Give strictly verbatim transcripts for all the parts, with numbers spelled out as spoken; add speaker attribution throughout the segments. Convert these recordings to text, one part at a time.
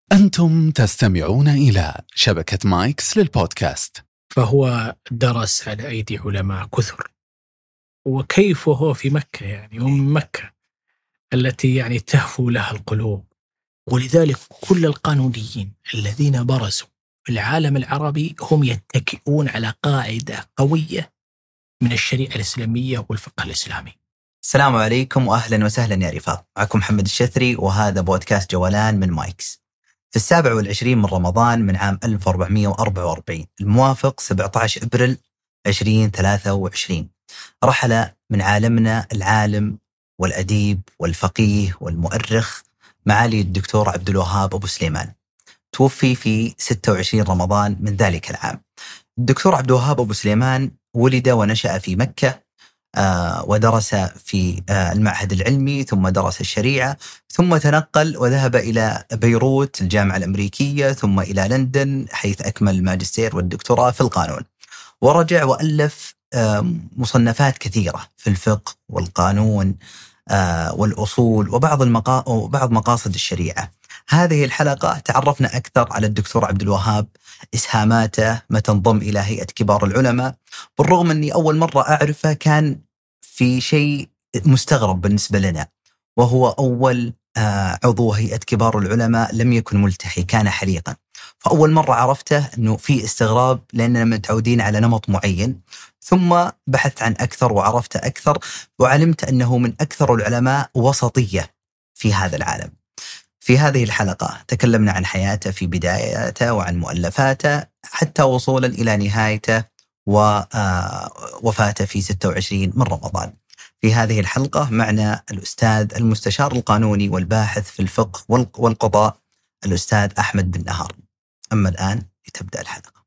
Speaker 1: أنتم تستمعون إلى شبكة مايكس للبودكاست.
Speaker 2: فهو درس على أيدي علماء كثر، وكيف وهو في مكة، يعني هم مكة التي يعني تهفو لها القلوب. ولذلك كل القانونيين الذين برزوا في العالم العربي هم يتكئون على قاعدة قوية من الشريعة الإسلامية والفقه الإسلامي.
Speaker 3: السلام عليكم وأهلا وسهلا يا رفاق، معكم محمد الشثري وهذا بودكاست جولان من مايكس في السابع والعشرين من رمضان من عام ألف وأربعمائة وأربعة وأربعين الموافق سبعة عشر أبريل ألفين وثلاثة وعشرين. رحل من عالمنا العالم والأديب والفقيه والمؤرخ معالي الدكتور عبد الوهاب أبو سليمان، توفي في ستة وعشرين رمضان من ذلك العام. الدكتور عبد الوهاب أبو سليمان ولد ونشأ في مكة، آه ودرس في آه المعهد العلمي، ثم درس الشريعة، ثم تنقل وذهب إلى بيروت الجامعة الأمريكية، ثم إلى لندن حيث أكمل الماجستير والدكتوراه في القانون، ورجع وألف آه مصنفات كثيرة في الفقه والقانون آه والأصول وبعض المقا... وبعض مقاصد الشريعة. هذه الحلقة تعرفنا أكثر على الدكتور عبد الوهاب، إسهاماته، ما تنضم إلى هيئة كبار العلماء. بالرغم أني أول مرة أعرفه كان في شيء مستغرب بالنسبة لنا، وهو أول عضو هيئة كبار العلماء لم يكن ملتحي، كان حليقا. فأول مرة عرفته أنه في استغراب لأننا متعودين على نمط معين، ثم بحثت عن أكثر وعرفت أكثر وعلمت أنه من أكثر العلماء وسطية في هذا العالم. في هذه الحلقة تكلمنا عن حياته في بدايته وعن مؤلفاته حتى وصولا إلى نهايته ووفاته في ستة وعشرين من رمضان. في هذه الحلقة معنا الأستاذ المستشار القانوني والباحث في الفقه والقضاء الأستاذ أحمد بن نهار. أما الآن لتبدأ الحلقة.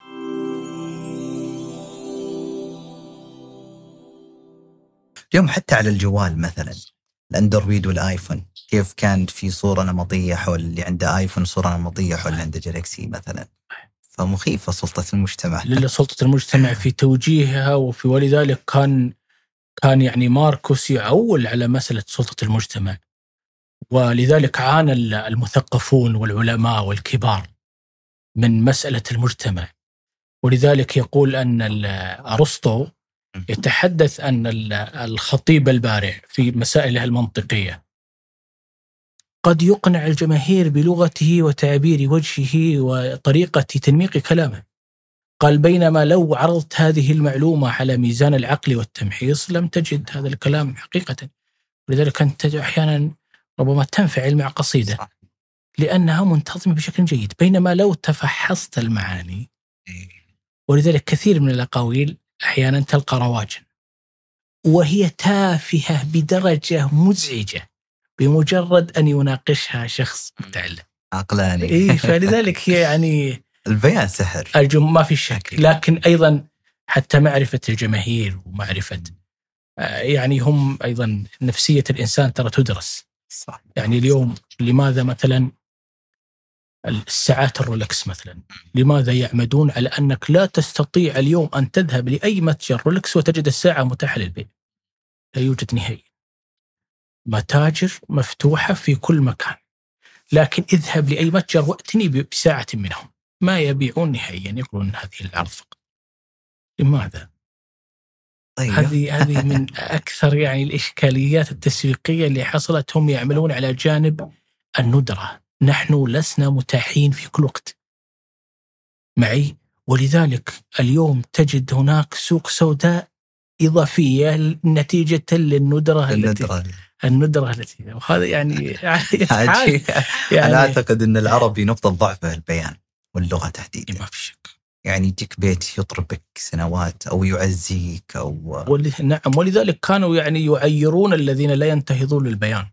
Speaker 3: اليوم حتى على الجوال مثلا الأندرويد والآيفون كيف كانت في صورة نمطية حول اللي عنده آيفون، صورة نمطية حول اللي عنده جالكسي مثلا. فمخيفة سلطة المجتمع
Speaker 2: سلطة المجتمع في توجيهها، وفي ولذلك كان كان يعني ماركوس يعول على مسألة سلطة المجتمع، ولذلك عانى المثقفون والعلماء والكبار من مسألة المجتمع. ولذلك يقول أن أرسطو يتحدث أن الخطيب البارع في مسائله المنطقية قد يقنع الجماهير بلغته وتعبير وجهه وطريقة تنميق كلامه. قال بينما لو عرضت هذه المعلومة على ميزان العقل والتمحيص لم تجد هذا الكلام حقيقة. ولذلك أنت أحيانا ربما تنفعل مع قصيدة لأنها منتظمة بشكل جيد، بينما لو تفحصت المعاني. ولذلك كثير من الأقاويل أحيانا تلقى رواجا وهي تافهة بدرجة مزعجة بمجرد أن يناقشها شخص متعلم
Speaker 3: عقلاني.
Speaker 2: إيه، فلذلك هي يعني
Speaker 3: البيان سحر،
Speaker 2: الجم ما في شك. لكن أيضا حتى معرفة الجماهير ومعرفة يعني هم أيضا نفسية الإنسان ترى تدرس.
Speaker 3: صح.
Speaker 2: يعني اليوم لماذا مثلا الساعات الرولكس مثلا، لماذا يعمدون على أنك لا تستطيع اليوم أن تذهب لأي متجر رولكس وتجد الساعة متاحة للبيع؟ لا يوجد نهائي. متاجر مفتوحة في كل مكان، لكن اذهب لأي متجر وأتني بساعة منهم ما يبيعون نهائيا، يقولون هذه العرض فقط. لماذا؟
Speaker 3: أيوه.
Speaker 2: هذه هذه من أكثر يعني الإشكاليات التسويقية اللي حصلت. هم يعملون على جانب الندرة، نحن لسنا متاحين في كل وقت معي. ولذلك اليوم تجد هناك سوق سوداء إضافية نتيجة للندرة
Speaker 3: الندرة
Speaker 2: التي الندرة التي وهذا يعني
Speaker 3: يعني أنا أعتقد أن العربي نقطة ضعفه البيان واللغة تحديدا.
Speaker 2: ما في شك.
Speaker 3: يعني يجيك بيت يطربك سنوات أو يعزيك أو
Speaker 2: ول... نعم. ولذلك كانوا يعني يعيرون الذين لا ينتهضون للبيان،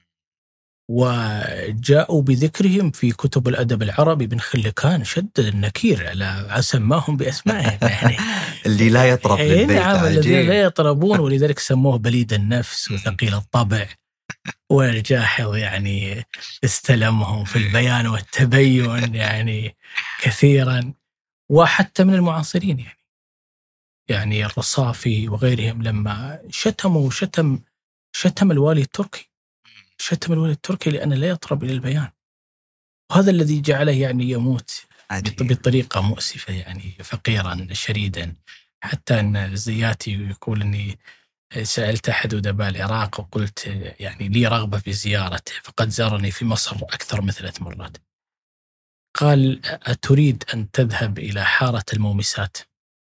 Speaker 2: وجاءوا بذكرهم في كتب الأدب العربي. بن خلكان شدد النكير على سماهم بأسمائهم يعني
Speaker 3: اللي لا يطرب للبيت.
Speaker 2: نعم، الذين لا يطربون. ولذلك سموه بليد النفس وثقيل الطبع، والجاحظ يعني استلمهم في البيان والتبين يعني كثيرا. وحتى من المعاصرين يعني يعني الرصافي وغيرهم لما شتموا شتم شتم الوالي التركي شتم الوالي التركي لأنه لا يطرب إلى البيان. وهذا الذي جعله يعني يموت
Speaker 3: عجيب.
Speaker 2: بطريقة مؤسفة، يعني فقيرا شريدا. حتى أن زياتي يقول أني سألت أحد أدباء العراق وقلت يعني لي رغبة في زيارته، فقد زارني في مصر أكثر من ثلاث مرات. قال: أتريد أن تذهب إلى حارة المومسات؟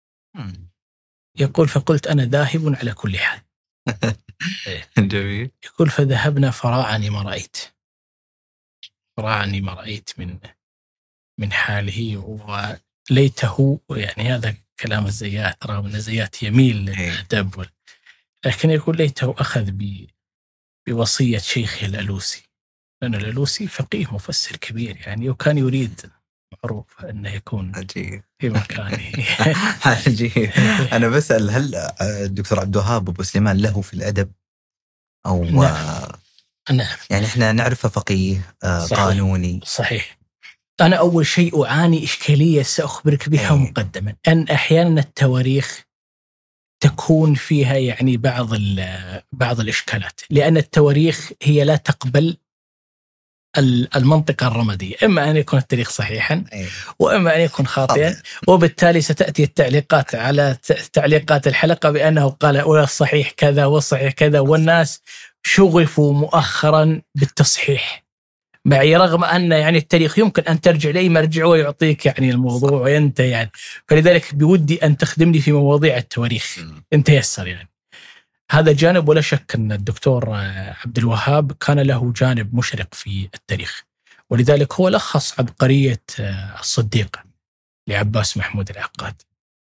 Speaker 2: يقول: فقلت: أنا ذاهب على كل حال.
Speaker 3: جميل.
Speaker 2: يقول: فذهبنا فراعني ما رأيت، فراعني ما رأيت من من حاله. وليته، يعني هذا كلام الزيات، رغم أن الزيات يميل للأدب، لكن يقول ليته أخذ بوصية شيخه الألوسي، لأن الألوسي فقيه مفسر كبير يعني، وكان يريد معروف أنه يكون
Speaker 3: عجيب
Speaker 2: في مكانه.
Speaker 3: عجيب. أنا بسأل، هل الدكتور عبد الوهاب أبو سليمان له في الأدب أو
Speaker 2: نعم. نعم.
Speaker 3: يعني إحنا نعرفه فقيه
Speaker 2: صحيح.
Speaker 3: قانوني.
Speaker 2: صحيح. أنا أول شيء أعاني إشكالية سأخبرك بها مقدما، أن أحيانا التواريخ تكون فيها يعني بعض بعض الإشكالات، لأن التواريخ هي لا تقبل المنطقة الرمادية، إما أن يكون التاريخ صحيحا وإما أن يكون خاطئا، وبالتالي ستأتي التعليقات على تعليقات الحلقة بأنه قال والصحيح كذا والصحيح كذا، والناس شغفوا مؤخرا بالتصحيح معي، رغم أن يعني التاريخ يمكن أن ترجع لأي مرجع ويعطيك يعني الموضوع وينتهي يعني. فلذلك بودي أن تخدمني في مواضيع التواريخ إن تيسر يعني. هذا جانب، ولا شك أن الدكتور عبد الوهاب كان له جانب مشرق في التاريخ، ولذلك هو لخص عبقرية الصديق لعباس محمود العقاد،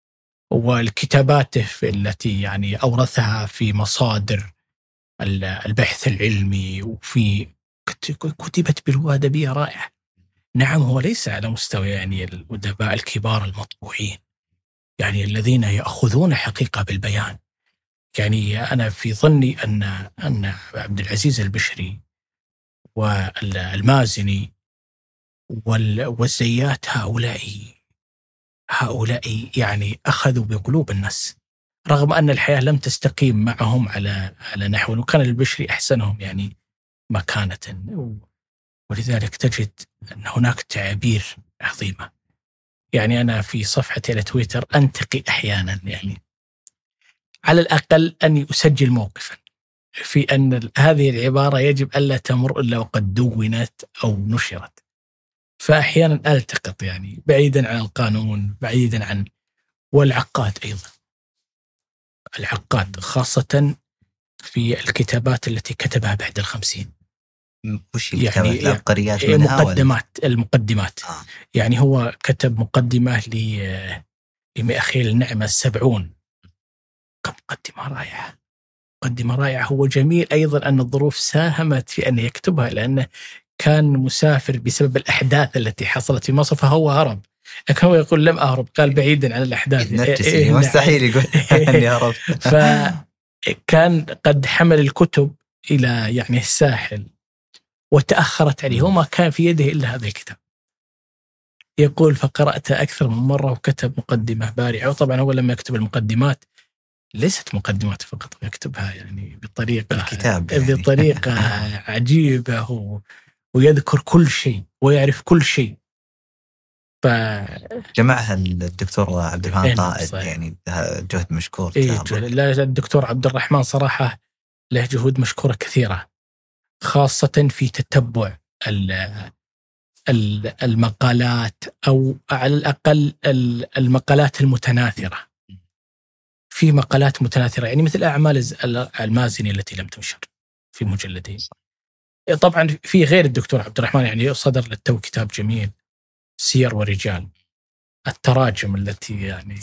Speaker 2: والكتاباته التي يعني أورثها في مصادر البحث العلمي، وفي كتبت بلغة أدبية رائعة. نعم، هو ليس على مستوى يعني الأدباء الكبار المطبوعين، يعني الذين يأخذون حقيقة بالبيان. يعني أنا في ظني أن أن عبد العزيز البشري والمازني والزيات هؤلاء هؤلاء يعني أخذوا بقلوب الناس، رغم أن الحياة لم تستقيم معهم على على نحو، وكان البشري أحسنهم يعني مكانة. ولذلك تجد أن هناك تعابير عظيمة. يعني أنا في صفحتي على تويتر أنتقي أحيانا، يعني على الأقل أني أسجل موقفا في أن هذه العبارة يجب ألا تمر إلا وقد دونت أو نشرت. فأحيانا ألتقط يعني بعيدا عن القانون، بعيدا عن والعقاد أيضا، العقاد خاصة في الكتابات التي كتبها بعد الخمسين،
Speaker 3: وش يعني العبقريات منها
Speaker 2: مقدمات ولا؟ المقدمات آه. يعني هو كتب مقدمة لمئخيل النعمة السبعون، مقدمة رائعة، مقدمة رائعة. هو جميل أيضا أن الظروف ساهمت في أن يكتبها، لأنه كان مسافر بسبب الأحداث التي حصلت في مصر، فهو هرب، لكن هو يقول لم أهرب، قال بعيدا عن الأحداث.
Speaker 3: إيه مستحيل يقول أني هرب.
Speaker 2: فكان قد حمل الكتب إلى يعني الساحل وتأخرت عليه، وما كان في يده إلا هذا الكتاب. يقول فقرأت أكثر من مرة وكتب مقدمة بارعة. وطبعا هو لما يكتب المقدمات ليست مقدمات فقط، يكتبها يعني بطريقة
Speaker 3: الكتاب يعني.
Speaker 2: بطريقة عجيبة، و... ويذكر كل شيء ويعرف كل شيء. ف...
Speaker 3: جمعها الدكتور عبد الرحمن قائد، يعني جهد مشكور.
Speaker 2: إيه لا الدكتور عبد الرحمن صراحة له جهود مشكورة كثيرة، خاصة في تتبع المقالات، أو على الأقل المقالات المتناثرة. في مقالات متناثرة يعني مثل أعمال المازني التي لم تنشر في مجلدين. طبعا في غير الدكتور عبد الرحمن يعني صدر للتو كتاب جميل، سير ورجال، التراجم التي يعني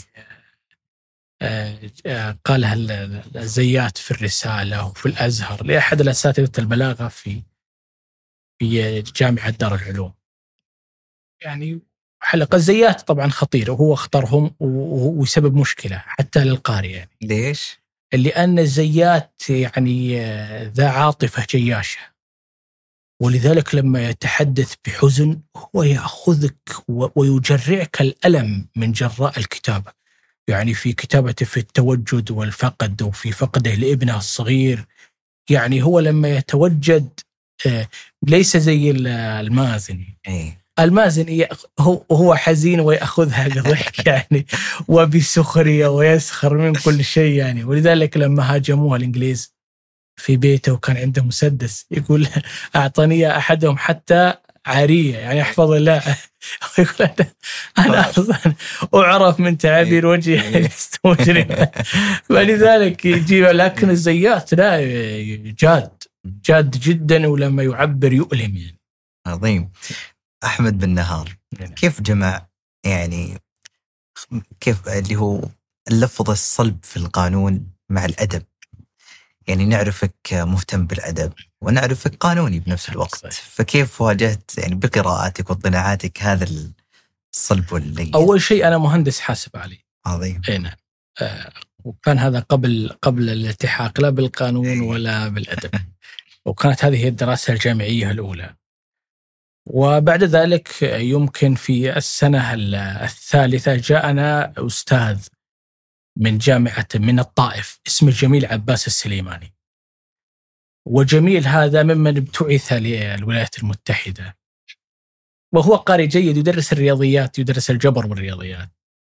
Speaker 2: قالها الزيات في الرسالة وفي الأزهر لأحد الأساتذة البلاغة في في جامعة دار العلوم. يعني حلقة الزيات طبعا خطيرة، وهو اختارهم وسبب مشكلة حتى للقارئ. يعني
Speaker 3: ليش؟
Speaker 2: لأن الزيات يعني ذا عاطفة جياشة، ولذلك لما يتحدث بحزن هو يأخذك ويجرعك الألم من جراء الكتابة. يعني في كتابته في التوجد والفقد، وفي فقده لابنه الصغير، يعني هو لما يتوجد ليس زي المازني.
Speaker 3: إيه.
Speaker 2: المازني هو هو حزين ويأخذها بضحك يعني وبسخرية ويسخر من كل شيء يعني. ولذلك لما هاجموها الإنجليز في بيته وكان عنده مسدس يقول أعطاني أحدهم حتى عارية يعني أحفظ الله. يقول أنا أصلا أعرف من تعابير وجهي يستمجرين. ولذلك يجيب. لكن الزيات لا جاد جاد جدا ولما يعبر يؤلم يعني.
Speaker 3: عظيم. أحمد بن نهار كيف جمع يعني كيف اللي هو اللفظ الصلب في القانون مع الأدب؟ يعني نعرفك مهتم بالأدب ونعرفك قانوني بنفس الوقت، فكيف واجهت يعني بقراءاتك واطلاعاتك هذا الصلب واللين؟
Speaker 2: أول شيء أنا مهندس حاسب علي.
Speaker 3: عظيم.
Speaker 2: نعم. آه وكان هذا قبل قبل الالتحاق لا بالقانون ولا بالأدب. وكانت هذه هي الدراسة الجامعية الأولى. وبعد ذلك يمكن في السنة الثالثة جاءنا أستاذ من جامعة من الطائف اسمه جميل عباس السليماني. وجميل هذا ممن ابتعث للولايات المتحدة، وهو قارئ جيد يدرس الرياضيات، يدرس الجبر والرياضيات،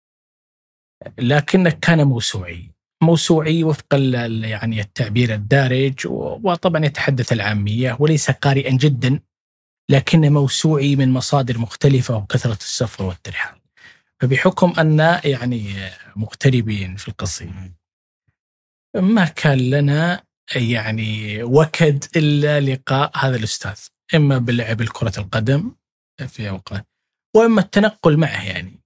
Speaker 2: لكنه كان موسوعي موسوعي وفق يعني التعبير الدارج، وطبعا يتحدث العامية وليس قارئا جدا، لكنه موسوعي من مصادر مختلفة وكثرة السفر والترحال. فبحكم أن يعني مغتربين في القصيم ما كان لنا يعني وكد إلا لقاء هذا الأستاذ، إما باللعب الكرة القدم في أوقات وإما التنقل معه يعني.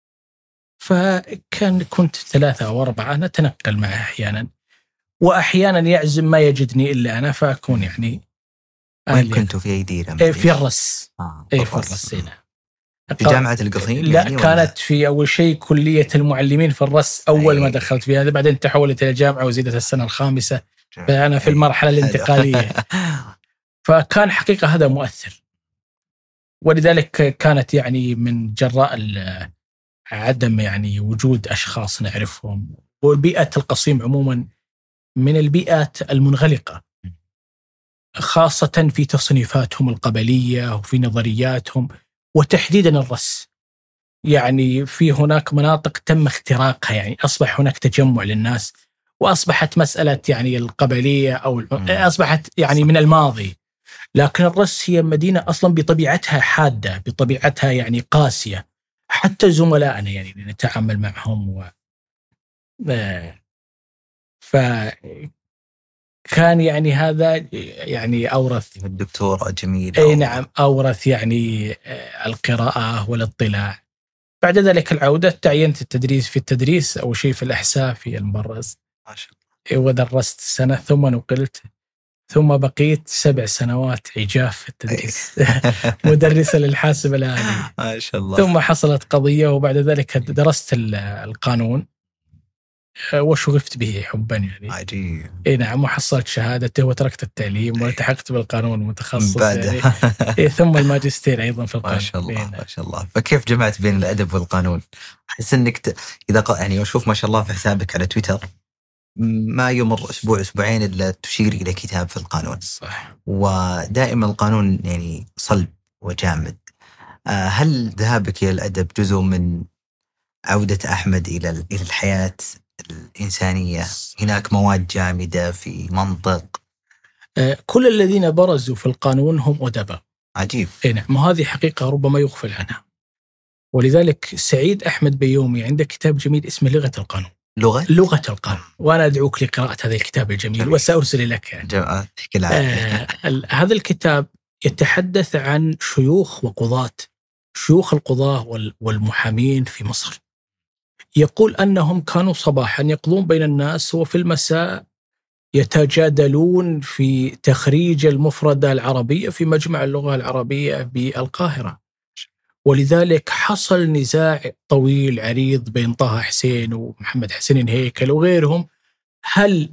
Speaker 2: فكان كنت ثلاثة أو أربعة نتنقل معه أحيانا، وأحيانا يعزم ما يجدني إلا أنا فأكون يعني.
Speaker 3: وين كنتوا في أي ديرة؟
Speaker 2: في الرس.
Speaker 3: آه
Speaker 2: إيه في الرس هنا.
Speaker 3: في جامعة القصيم؟
Speaker 2: لا
Speaker 3: يعني
Speaker 2: كانت في أول شيء كلية المعلمين في الرس أول ما دخلت فيها، بعدين تحولت إلى جامعة وزيدت السنة الخامسة، فأنا في المرحلة الانتقالية. فكان حقيقة هذا مؤثر، ولذلك كانت يعني من جراء عدم يعني وجود أشخاص نعرفهم، وبيئة القصيم عموما من البيئات المنغلقة، خاصة في تصنيفاتهم القبلية وفي نظرياتهم، وتحديدا الرس. يعني في هناك مناطق تم اختراقها، يعني أصبح هناك تجمع للناس، وأصبحت مسألة يعني القبلية أو أصبحت يعني من الماضي. لكن الرس هي مدينة أصلا بطبيعتها حادة، بطبيعتها يعني قاسية، حتى زملائنا يعني نتعامل معهم و... فكان يعني هذا يعني أورث
Speaker 3: الدكتور جميل.
Speaker 2: أي نعم أورث يعني القراءة والاطلاع. بعد ذلك العودة تعينت التدريس في التدريس أو شيء في الإحساء في المبرز
Speaker 3: ما شاء الله،
Speaker 2: ودرست سنة ثم نقلت، ثم بقيت سبع سنوات عجاف في التدريس مدرسة للحاسب الآلي
Speaker 3: ما شاء الله.
Speaker 2: ثم حصلت قضية، وبعد ذلك درست القانون وشغفت به حبا يعني.
Speaker 3: عجيب.
Speaker 2: اي نعم، وحصلت شهادته وتركت التعليم والتحقت بالقانون متخصص يعني. إيه ثم الماجستير أيضا في القانون.
Speaker 3: ما شاء الله ما شاء الله. فكيف جمعت بين الأدب والقانون؟ أحس إنك ت... إذا ق... يعني أشوف ما شاء الله في حسابك على تويتر ما يمر أسبوع أسبوعين إلا تشير إلى كتاب في القانون.
Speaker 2: صح.
Speaker 3: ودائما القانون يعني صلب وجامد. هل ذهابك إلى الأدب جزء من عودة أحمد إلى إلى الحياة الإنسانية؟ هناك مواد جامدة في منطق.
Speaker 2: كل الذين برزوا في القانون هم أدباء.
Speaker 3: عجيب.
Speaker 2: إيه نعم، وهذه حقيقة ربما يغفل عنها. ولذلك سعيد أحمد بيومي عنده كتاب جميل اسمه لغة القانون.
Speaker 3: لغة
Speaker 2: لغة القانون، وأنا أدعوك لقراءة هذا الكتاب الجميل وسأرسل لك يعني. آه هذا الكتاب يتحدث عن شيوخ وقضاة، شيوخ القضاة والمحامين في مصر. يقول أنهم كانوا صباحا يقضون بين الناس وفي المساء يتجادلون في تخريج المفردة العربية في مجمع اللغة العربية بالقاهرة. ولذلك حصل نزاع طويل عريض بين طه حسين ومحمد حسين هيكل وغيرهم، هل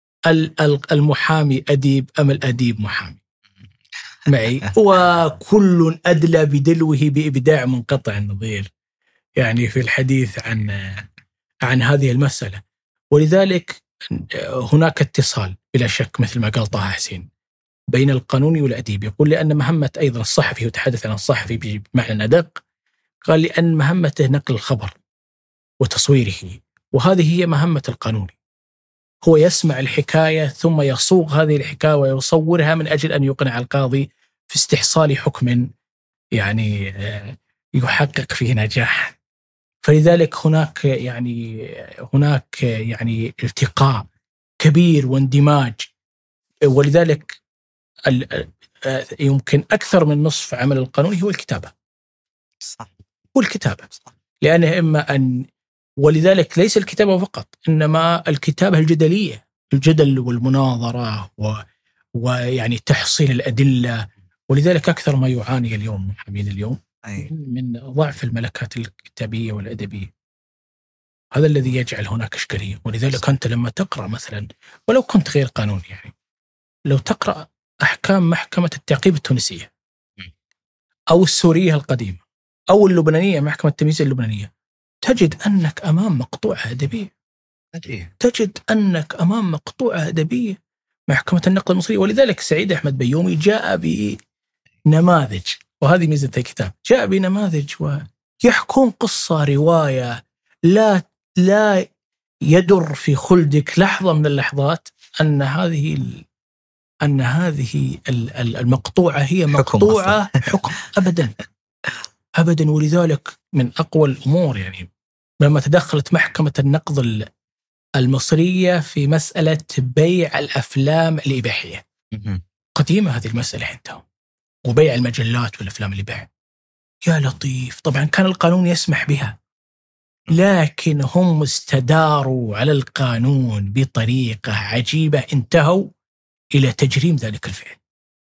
Speaker 2: المحامي أديب أم الأديب محامي معي؟ وكل أدلى بدلوه بإبداع منقطع النظير يعني في الحديث عن عن هذه المسألة. ولذلك هناك اتصال بلا شك مثل ما قال طه حسين بين القانوني والأديب. يقول لأن مهمة أيضا الصحفي، وتحدث عن الصحفي بمعنى أدق، قال لأن مهمته نقل الخبر وتصويره، وهذه هي مهمة القانوني. هو يسمع الحكاية ثم يصوغ هذه الحكاية ويصورها من أجل أن يقنع القاضي في استحصال حكم يعني يحقق فيه نجاح. فلذلك هناك يعني هناك يعني التقاء كبير واندماج. ولذلك يمكن أكثر من نصف عمل القانوني هو الكتابة.
Speaker 3: صح.
Speaker 2: هو الكتابة. لأنه إما أن، ولذلك ليس الكتابة فقط، إنما الكتابة الجدلية، الجدل والمناظرة و... ويعني تحصيل الأدلة. ولذلك أكثر ما يعاني اليوم محامين اليوم
Speaker 3: أي.
Speaker 2: من ضعف الملكات الكتابية والأدبية. هذا الذي يجعل هناك إشكالية. ولذلك أنت لما تقرأ مثلا، ولو كنت غير قانوني، يعني لو تقرأ أحكام محكمة التعقيب التونسية أو السورية القديمة أو اللبنانية، محكمة التمييز اللبنانية، تجد أنك أمام مقطوعة أدبية. تجد أنك أمام مقطوعة أدبية. محكمة النقد المصرية. ولذلك سعيد أحمد بيومي جاء بنماذج، وهذه ميزة الكتاب، جاء بنماذج ويحكون قصة رواية لا لا يدر في خلدك لحظة من اللحظات أن هذه أن هذه المقطوعة هي مقطوعة حكم أبدا أبدا. ولذلك من أقوى الأمور يعني لما تدخلت محكمة النقد المصرية في مسألة بيع الأفلام الإباحية. قديمة هذه المسألة عندهم، وبيع المجلات والأفلام الإباحية. يا لطيف، طبعا كان القانون يسمح بها، لكن هم استداروا على القانون بطريقة عجيبة، انتهوا إلى تجريم ذلك الفعل،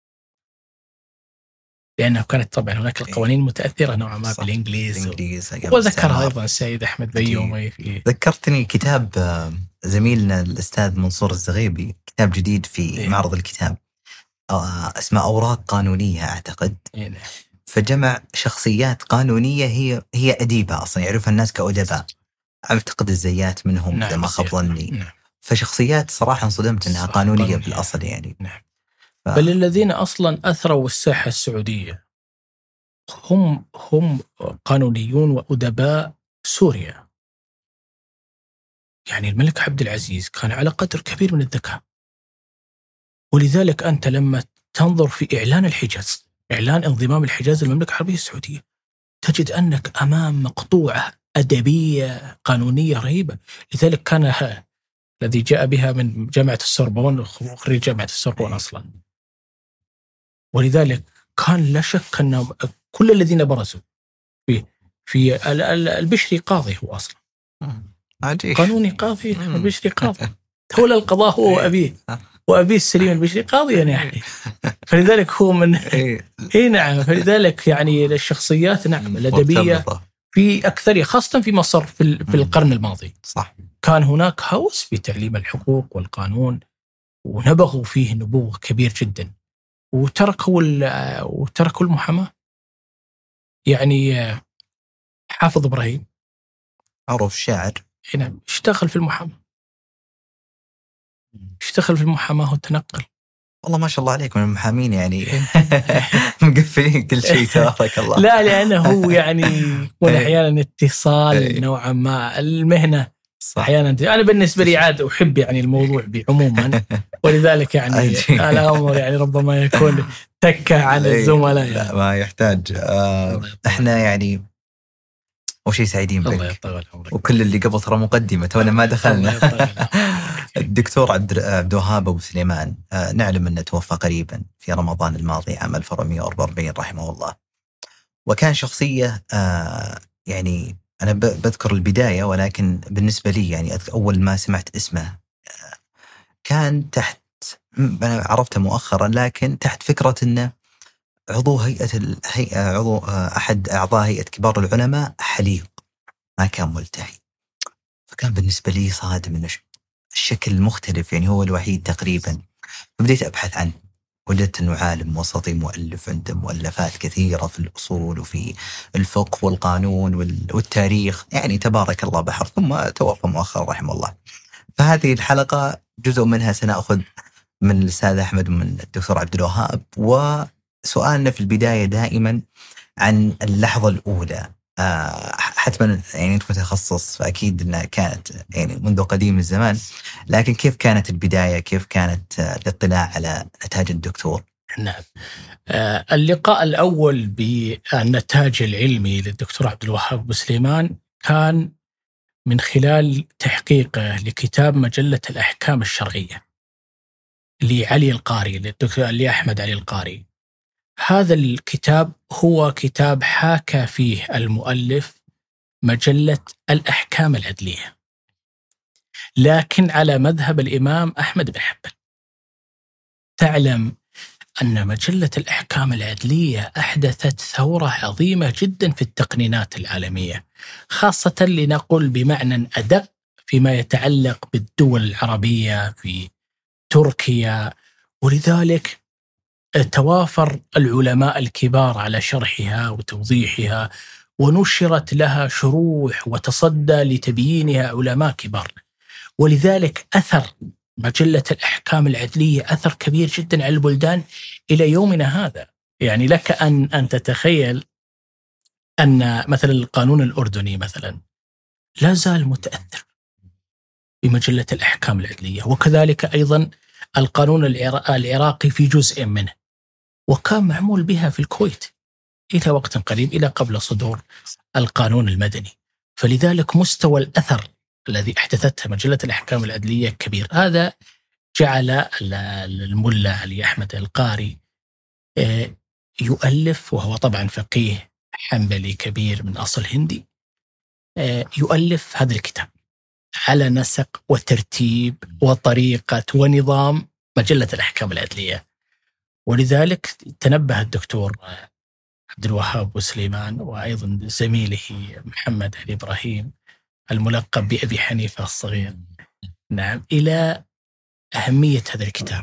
Speaker 2: لأنه كانت طبعا هناك القوانين متأثرة نوعا ما بالإنجليز. وذكرها أيضا السيد أحمد بيومي.
Speaker 3: ذكرتني كتاب زميلنا الأستاذ منصور الزغيبي، كتاب جديد في إيه؟ معرض الكتاب، اسمه أوراق قانونية أعتقد.
Speaker 2: إيه؟
Speaker 3: فجمع شخصيات قانونية هي هي أديبة أصلا، يعرفها الناس كأدباء. أعتقد الزيات منهم
Speaker 2: نعم
Speaker 3: لما خاب ظني.
Speaker 2: نعم.
Speaker 3: فشخصيات صراحة انصدمت أنها قانونية, قانونية بالأصل يعني.
Speaker 2: نعم.
Speaker 3: ف...
Speaker 2: بل الذين أصلا أثروا الساحة السعودية هم هم قانونيون وأدباء سوريا. يعني الملك عبد العزيز كان على قدر كبير من الذكاء. ولذلك أنت لما تنظر في إعلان الحجاز، إعلان انضمام الحجاز للمملكة العربية السعودية، تجد أنك أمام مقطوعة أدبية قانونية رهيبة. لذلك كان الذي جاء بها من جامعة السوربون، وخريج جامعة السوربون أصلا. ولذلك كان لا شك أن كل الذين برزوا في في البشري قاضي هو أصلا
Speaker 3: عجيب.
Speaker 2: قانوني قاضي. البشري قاضي، تولى القضاء هو وأبيه، وأبيه السليم البشري قاضيا يعني. فلذلك هو من إيه نعم. فلذلك يعني الشخصيات نعم الأدبية في أكثر، خاصة في مصر في في القرن الماضي.
Speaker 3: صح.
Speaker 2: كان هناك هوس بتعليم الحقوق والقانون، ونبغوا فيه نبوغ كبير جدا، وتركوا وتركوا المحاماة. يعني حافظ إبراهيم
Speaker 3: عرف شاعر
Speaker 2: نعم اشتغل في المحاماة، اشتغل في المحاماة والتنقل.
Speaker 3: والله ما شاء الله عليكم المحامين يعني مقفلين كل شيء تبارك الله.
Speaker 2: لا لأنه هو يعني يكون أحيانا اتصال نوعا ما المهنة. أحيانا أنا بالنسبة لي عاد أحب يعني الموضوع بعموما، ولذلك يعني الأمر يعني ربما يكون تكة عن الزملاء.
Speaker 3: لا ما يحتاج. آه احنا يعني وشي سعيدين بك، وكل اللي قبل ترى مقدمة تونا ما دخلنا. الدكتور عبد الوهاب أبو سليمان آه نعلم أنه توفى قريبا في رمضان الماضي عام ألف وأربعمائة وأربعة وأربعين رحمه الله. وكان شخصية آه يعني أنا بذكر البداية، ولكن بالنسبة لي يعني أول ما سمعت اسمه آه كان تحت، أنا عرفته مؤخرا، لكن تحت فكرة أنه عضو هيئة الهيئة عضو أحد أعضاء هيئة كبار العلماء حليق، ما كان ملتحي. فكان بالنسبة لي صادم إنه الشكل المختلف، يعني هو الوحيد تقريبا. فبديت أبحث عنه، وجدت أنه عالم وسطي مؤلف، عنده مؤلفات كثيرة في الأصول وفي الفقه والقانون والتاريخ، يعني تبارك الله بحر. ثم توفى مؤخرا رحمه الله. فهذه الحلقة جزء منها سنأخذ من الأستاذ أحمد ومن الدكتور عبد الوهاب. وسؤالنا في البداية دائما عن اللحظة الأولى. آه حتما يعني أنت متخصص فأكيد أنها كانت يعني منذ قديم الزمان، لكن كيف كانت البداية؟ كيف كانت آه الاطلاع على نتائج الدكتور؟
Speaker 2: نعم. آه اللقاء الأول بالنتاج العلمي للدكتور عبد الوهاب بسليمان كان من خلال تحقيقه لكتاب مجلة الأحكام الشرعية لعلي القاري، للدكتور لأحمد علي القاري. هذا الكتاب هو كتاب حاكى فيه المؤلف مجلة الأحكام العدلية، لكن على مذهب الإمام أحمد بن حنبل. تعلم أن مجلة الأحكام العدلية أحدثت ثورة عظيمة جدا في التقنينات العالمية، خاصة لنقل بمعنى أدق فيما يتعلق بالدول العربية في تركيا. ولذلك توافر العلماء الكبار على شرحها وتوضيحها، ونشرت لها شروح وتصدى لتبيينها علماء كبار. ولذلك أثر مجلة الأحكام العدلية أثر كبير جدا على البلدان إلى يومنا هذا. يعني لك أن أن تتخيل أن مثلا القانون الأردني مثلا لا زال متأثر بمجلة الأحكام العدلية، وكذلك أيضا القانون العراقي في جزء منه، وكان معمول بها في الكويت إلى وقت قريب، إلى قبل صدور القانون المدني. فلذلك مستوى الأثر الذي أحدثته مجلة الأحكام العدلية كبير. هذا جعل الملا علي أحمد القاري يؤلف، وهو طبعا فقيه حنبلي كبير من أصل هندي، يؤلف هذا الكتاب على نسق وترتيب وطريقة ونظام مجلة الأحكام العدلية. ولذلك تنبه الدكتور عبد الوهاب بسليمان وأيضا زميله محمد علي إبراهيم الملقب بأبي حنيفة الصغير، نعم، إلى أهمية هذا الكتاب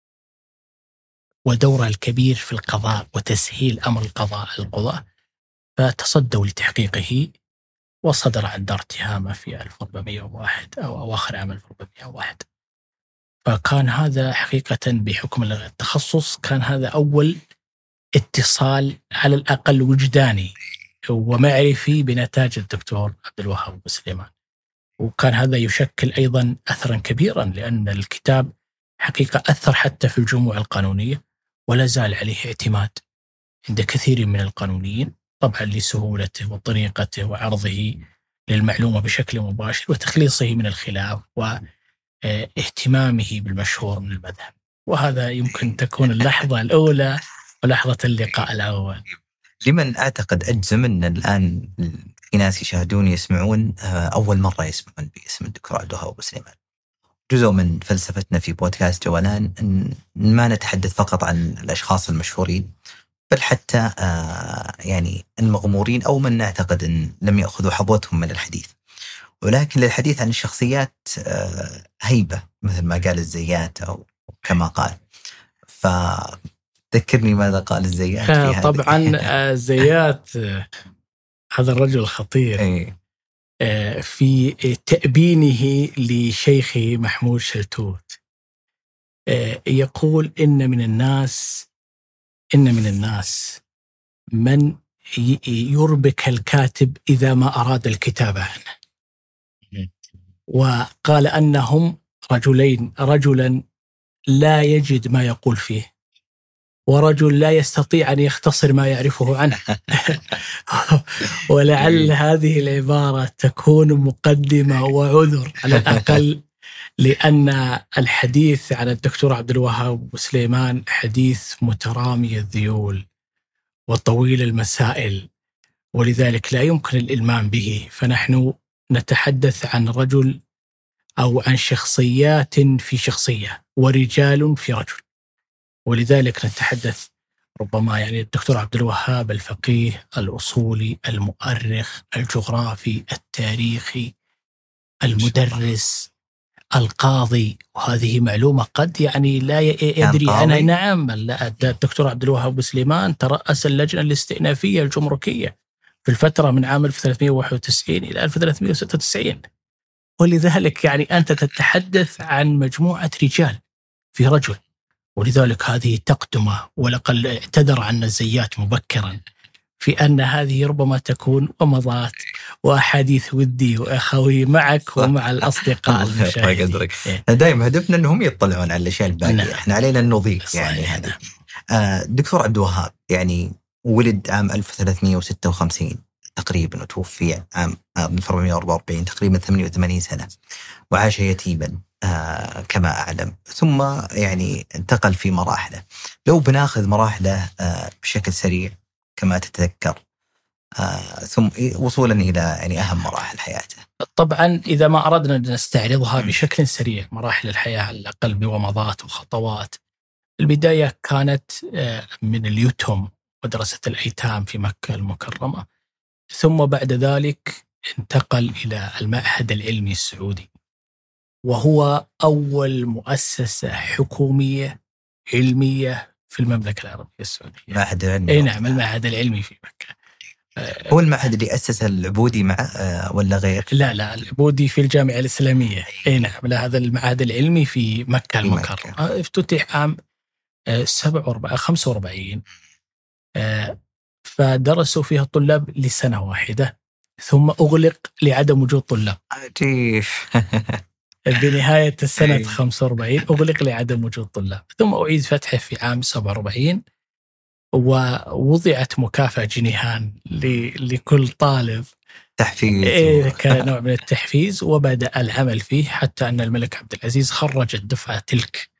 Speaker 2: ودوره الكبير في القضاء وتسهيل أمر القضاء القضاء، فتصدوا لتحقيقه، وصدر عن دار تهامة في ألف وأربعمائة وواحد أو أواخر عام ألف وأربعمائة وواحد. فكان هذا حقيقة بحكم التخصص كان هذا أول اتصال على الأقل وجداني ومعرفي بنتاج الدكتور عبد الوهاب بسليمان. وكان هذا يشكل أيضا أثرا كبيرا، لأن الكتاب حقيقة أثر حتى في الجموع القانونية، ولا زال عليه اعتماد عند كثير من القانونيين، طبعا لسهولته وطريقته وعرضه للمعلومة بشكل مباشر وتخليصه من الخلاف واهتمامه بالمشهور من المذهب. وهذا يمكن تكون اللحظة الأولى ولحظة اللقاء الأول.
Speaker 3: لمن أعتقد أجزم أن الآن في ناس يشاهدون يسمعون أول مرة يسمعون باسم الدكتور عبد الوهاب بسليمان. جزء من فلسفتنا في بودكاست جولان أن ما نتحدث فقط عن الأشخاص المشهورين، بل حتى يعني المغمورين أو من نعتقد أن لم يأخذوا حظوتهم من الحديث، ولكن للحديث عن الشخصيات هيبة مثل ما قال الزيات أو كما قال. فذكرني ماذا قال الزيات في هذا.
Speaker 2: طبعا الزيات هذا الرجل الخطير
Speaker 3: أي.
Speaker 2: في تأبينه لشيخه محمود شلتوت يقول إن من الناس إن من الناس من يربك الكاتب إذا ما أراد الكتابة عنه. وقال أنهم رجلين، رجلا لا يجد ما يقول فيه، ورجل لا يستطيع أن يختصر ما يعرفه عنه. ولعل هذه العبارة تكون مقدمة وعذر على الأقل، لأن الحديث عن الدكتور عبد الوهاب بسليمان حديث مترامي الذيول وطويل المسائل، ولذلك لا يمكن الإلمام به. فنحن نتحدث عن رجل أو عن شخصيات في شخصية ورجال في رجل، ولذلك نتحدث ربما يعني الدكتور عبد الوهاب الفقيه الأصولي المؤرخ الجغرافي التاريخي المدرس القاضي. وهذه معلومة قد يعني لا يدري عنها. نعم، الدكتور عبد الوهاب بسليمان ترأس اللجنة الاستئنافية الجمركية في الفترة من عام ألف وثلاثمائة وواحد وتسعين إلى ألف وثلاثمائة وستة وتسعين. ولذلك يعني أنت تتحدث عن مجموعة رجال في رجل، ولذلك هذه تقدمه، ولقد اعتذر عن الزيات مبكرا في أن هذه ربما تكون ومضات وأحاديث ودي وأخوي معك ومع الأصدقاء المشاهدين.
Speaker 3: دائما هدفنا أنهم يطلعون على الأشياء الباقية. نعم. إحنا علينا نضيف يعني هذا.
Speaker 2: نعم.
Speaker 3: آه دكتور عبد الوهاب يعني ولد عام ألف وثلاثمائة وستة وخمسين تقريبا، وتوفي عام ألف وأربعمائة وأربعة وأربعين، تقريبا ثمانية وثمانين سنة، وعاش يتيما آه كما أعلم، ثم يعني انتقل في مراحله. لو بناخذ مراحله آه بشكل سريع كما تتذكر، آه ثم وصولا إلى يعني أهم مراحل حياته.
Speaker 2: طبعا إذا ما أردنا أن نستعرضها بشكل سريع مراحل الحياة على الأقل بومضات وخطوات، البداية كانت من اليتم مدرسة الأيتام في مكة المكرمة، ثم بعد ذلك انتقل إلى المعهد العلمي السعودي، وهو أول مؤسسة حكومية علمية في المملكة العربية السعودية.
Speaker 3: معهد العلمي.
Speaker 2: أي نعم، المعهد العلمي في مكة.
Speaker 3: هو المعهد اللي أسسه العبودي مع ولا غير؟
Speaker 2: لا لا، العبودي في الجامعة الإسلامية. أي نعم، لا، هذا المعهد العلمي في مكة المكرمة، افتتح عام سبعة وأربعين خمسة وأربعين، فدرسوا فيها الطلاب لسنة واحدة، ثم أغلق لعدم وجود طلاب.
Speaker 3: عجيب.
Speaker 2: بنهاية السنة خمسة وأربعين أغلق لعدم وجود طلاب، ثم أعيد فتحه في عام سبعة وأربعين، ووضعت مكافأة جنيهان لكل طالب،
Speaker 3: تحفيز.
Speaker 2: إيه، كنوع من التحفيز، وبدأ العمل فيه حتى أن الملك عبد العزيز خرج الدفعة تلك،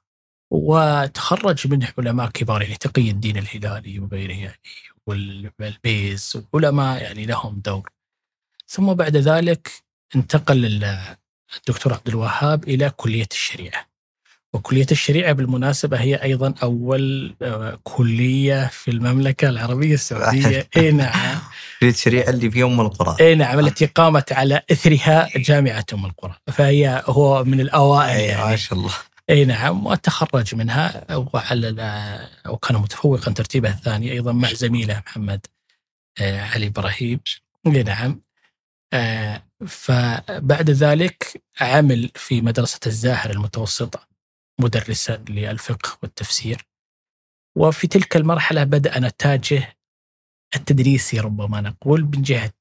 Speaker 2: وتخرج منه علماء كبار، يعني تقي الدين الهلالي وغيره يعني، والبيز، علماء يعني لهم دور. ثم بعد ذلك انتقل الدكتور عبد الوهاب إلى كلية الشريعة، وكلية الشريعة بالمناسبة هي أيضا أول كلية في المملكة العربية السعودية. إيه نعم،
Speaker 3: كلية الشريعة اللي في أم القرى.
Speaker 2: إيه نعم، التي قامت على إثرها جامعة أم القرى، فهي هو من الأوائل يعني.
Speaker 3: ما شاء الله.
Speaker 2: اي نعم، وتخرج منها وعلى وكان متفوقا ترتيبه الثاني ايضا مع زميله محمد علي إبراهيم. اي نعم. فبعد ذلك عمل في مدرسة الزاهر المتوسطة مدرسا للفقه والتفسير، وفي تلك المرحلة بدأ نتاجه التدريسي ربما نقول من جهة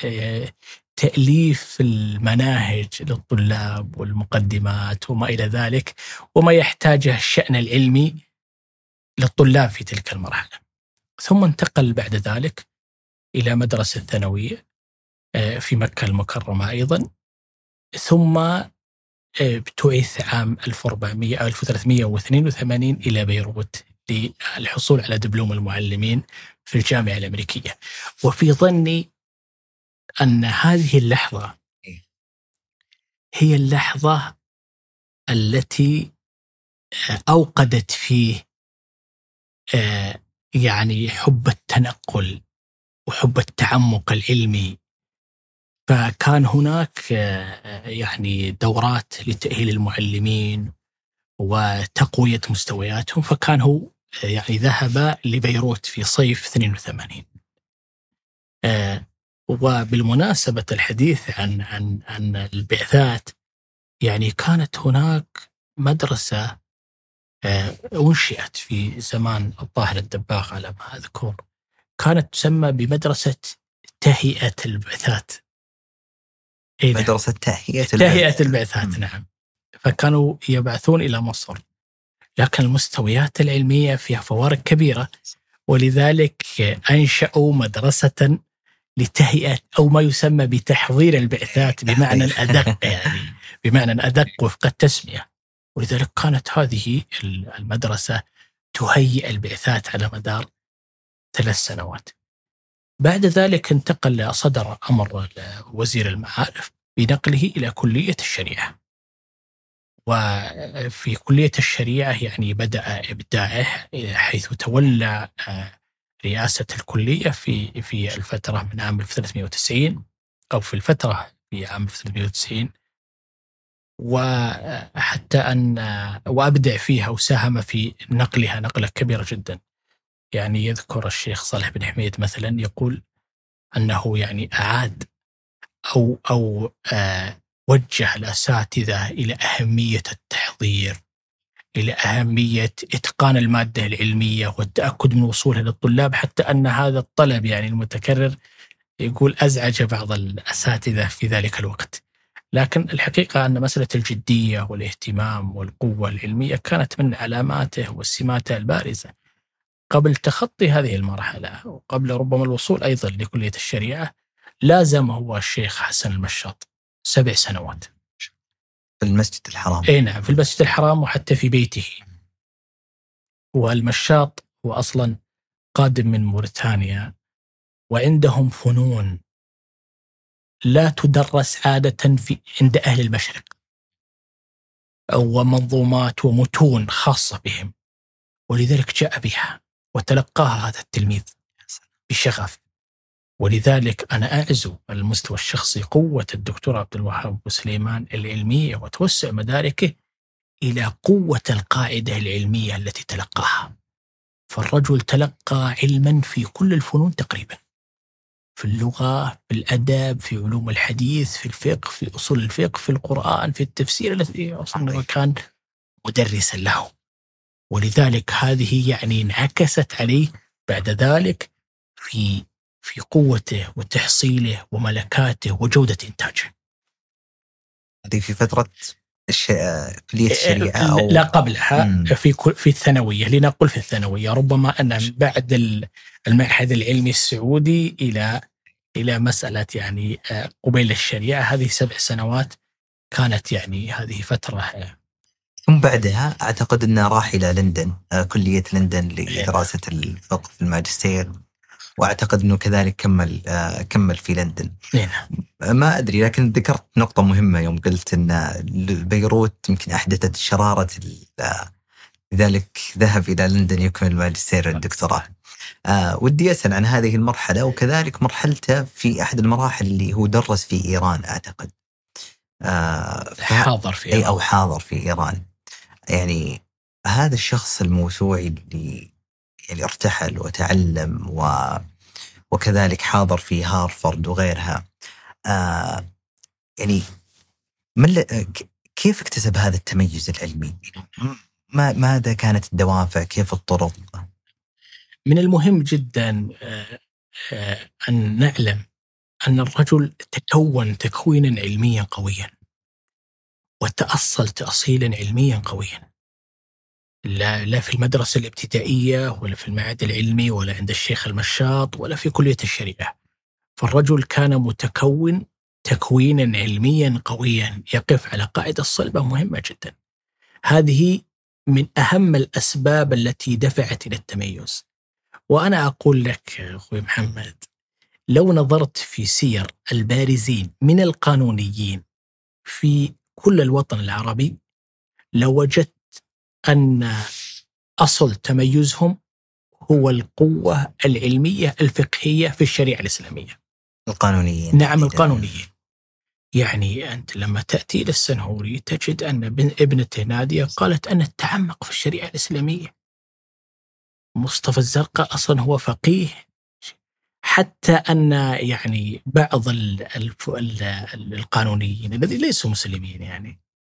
Speaker 2: تأليف المناهج للطلاب والمقدمات وما إلى ذلك، وما يحتاجه الشأن العلمي للطلاب في تلك المرحلة. ثم انتقل بعد ذلك إلى مدرسة ثانوية في مكة المكرمة أيضا، ثم ابتعث عام ألف وثلاثمائة واثنين وثمانين إلى بيروت للحصول على دبلوم المعلمين في الجامعة الأمريكية. وفي ظني أن هذه اللحظة هي اللحظة التي أوقدت فيه يعني حب التنقل وحب التعمق العلمي، فكان هناك يعني دورات لتأهيل المعلمين وتقوية مستوياتهم، فكان هو يعني ذهب لبيروت في صيف اثنين وثمانين. وبالمناسبة الحديث عن عن عن البعثات، يعني كانت هناك مدرسة أنشئت في زمان الطاهر الدباغ على ما أذكر، كانت تسمى بمدرسة تهيئة البعثات.
Speaker 3: مدرسة تهيئة
Speaker 2: تهيئة البعثات. نعم. فكانوا يبعثون إلى مصر، لكن المستويات العلمية فيها فوارق كبيرة، ولذلك أنشأوا مدرسة لتهيئة أو ما يسمى بتحضير البعثات بمعنى الأدق، يعني بمعنى الأدق وفق التسمية. ولذلك كانت هذه المدرسة تهيئ البعثات على مدار ثلاث سنوات. بعد ذلك انتقل، صدر أمر وزير المعارف بنقله إلى كلية الشريعة، وفي كلية الشريعة يعني بدأ إبداعه، حيث تولى رئاسة الكلية في في الفترة من عام ألف وثلاثمائة وتسعين أو في الفترة في عام ألف وثلاثمائة وتسعين، وحتى أن وأبدع فيها وساهم في نقلها نقلة كبيرة جدا. يعني يذكر الشيخ صالح بن حميد مثلا يقول أنه يعني أعاد أو أو آه وجه الأساتذة إلى أهمية التحضير إلى أهمية إتقان المادة العلمية والتأكد من وصولها للطلاب، حتى أن هذا الطلب يعني المتكرر يقول أزعج بعض الأساتذة في ذلك الوقت. لكن الحقيقة أن مسألة الجدية والاهتمام والقوة العلمية كانت من علاماته وسماته البارزة قبل تخطي هذه المرحلة، وقبل ربما الوصول أيضا لكلية الشريعة. لازم هو الشيخ حسن المشاط سبع سنوات
Speaker 3: في المسجد الحرام.
Speaker 2: أي نعم، في المسجد الحرام وحتى في بيته. والمشاط هو أصلا قادم من موريتانيا، وعندهم فنون لا تدرس عادة في عند أهل المشرق، ومنظومات ومتون خاصة بهم، ولذلك جاء بها وتلقاها هذا التلميذ بشغف. ولذلك أنا أعزو على المستوى الشخصي قوة الدكتور عبد الوهاب بوسليمان العلمية وتوسع مداركه إلى قوة القاعدة العلمية التي تلقاها. فالرجل تلقى علما في كل الفنون تقريبا، في اللغة، في الأدب، في علوم الحديث، في الفقه، في أصول الفقه، في القرآن، في التفسير الذي أصلا كان مدرسا له. ولذلك هذه يعني انعكست عليه بعد ذلك في في قوته وتحصيله وملكاته وجودة إنتاجه.
Speaker 3: هذه في فترة الش... كلية الشريعة أو
Speaker 2: لا قبلها؟
Speaker 3: مم.
Speaker 2: في في الثانوية، لنقل في الثانوية، ربما أن بعد المعهد العلمي السعودي إلى إلى مسألة يعني قبيل الشريعة. هذه سبع سنوات كانت يعني هذه فترة.
Speaker 3: ثم بعدها أعتقد أنه راح إلى لندن، كلية لندن لدراسة الفقه في الماجستير، وأعتقد أنه كذلك كمل كمل في لندن. ما أدري، لكن ذكرت نقطة مهمة يوم قلت أن بيروت يمكن أحدثت شرارة، لذلك ذهب إلى لندن يكمل الماجستير والدكتوراه. آه ودي أسأل عن هذه المرحلة، وكذلك مرحلته في أحد المراحل اللي هو درس في إيران أعتقد. آه
Speaker 2: حاضر في
Speaker 3: إيران. أي أو حاضر في إيران. يعني هذا الشخص الموسوعي اللي يعني ارتحل وتعلم و وكذلك حاضر في هارفارد وغيرها، آه يعني كيف اكتسب هذا التميز العلمي؟ ما ماذا كانت الدوافع؟ كيف الطرق؟
Speaker 2: من المهم جدا أن نعلم أن الرجل تكون تكوينا علميا قويا، وتأصل تأصيلا علميا قويا، لا, لا في المدرسة الابتدائية ولا في المعهد العلمي ولا عند الشيخ المشاط ولا في كلية الشريعة. فالرجل كان متكون تكوينا علميا قويا يقف على قاعدة صلبة مهمة جدا. هذه من أهم الأسباب التي دفعت إلى التميز. وأنا أقول لك أخوي محمد، لو نظرت في سير البارزين من القانونيين في كل الوطن العربي لوجدت أن أصل تميزهم هو القوة العلمية الفقهية في الشريعة الإسلامية.
Speaker 3: القانونيين.
Speaker 2: نعم القانونيين. يعني أنت لما تأتي إلى السنهوري تجد أن ابنته نادية قالت أن التعمق في الشريعة الإسلامية. مصطفى الزرقاء أصلا هو فقيه، حتى أن يعني بعض ال ال ال القانونيين الذين ليسوا مسلمين يعني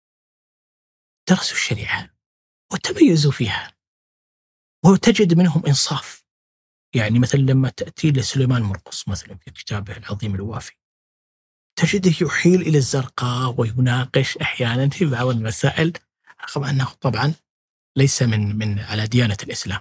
Speaker 2: درسوا الشريعة وتميزوا فيها، وتجد منهم إنصاف. يعني مثلا لما تأتي لسليمان مرقص مثلا في كتابه العظيم الوافي تجده يحيل إلى الزرقاء ويناقش أحيانا في بعض المسائل رغم أنه طبعا ليس من من على ديانة الإسلام.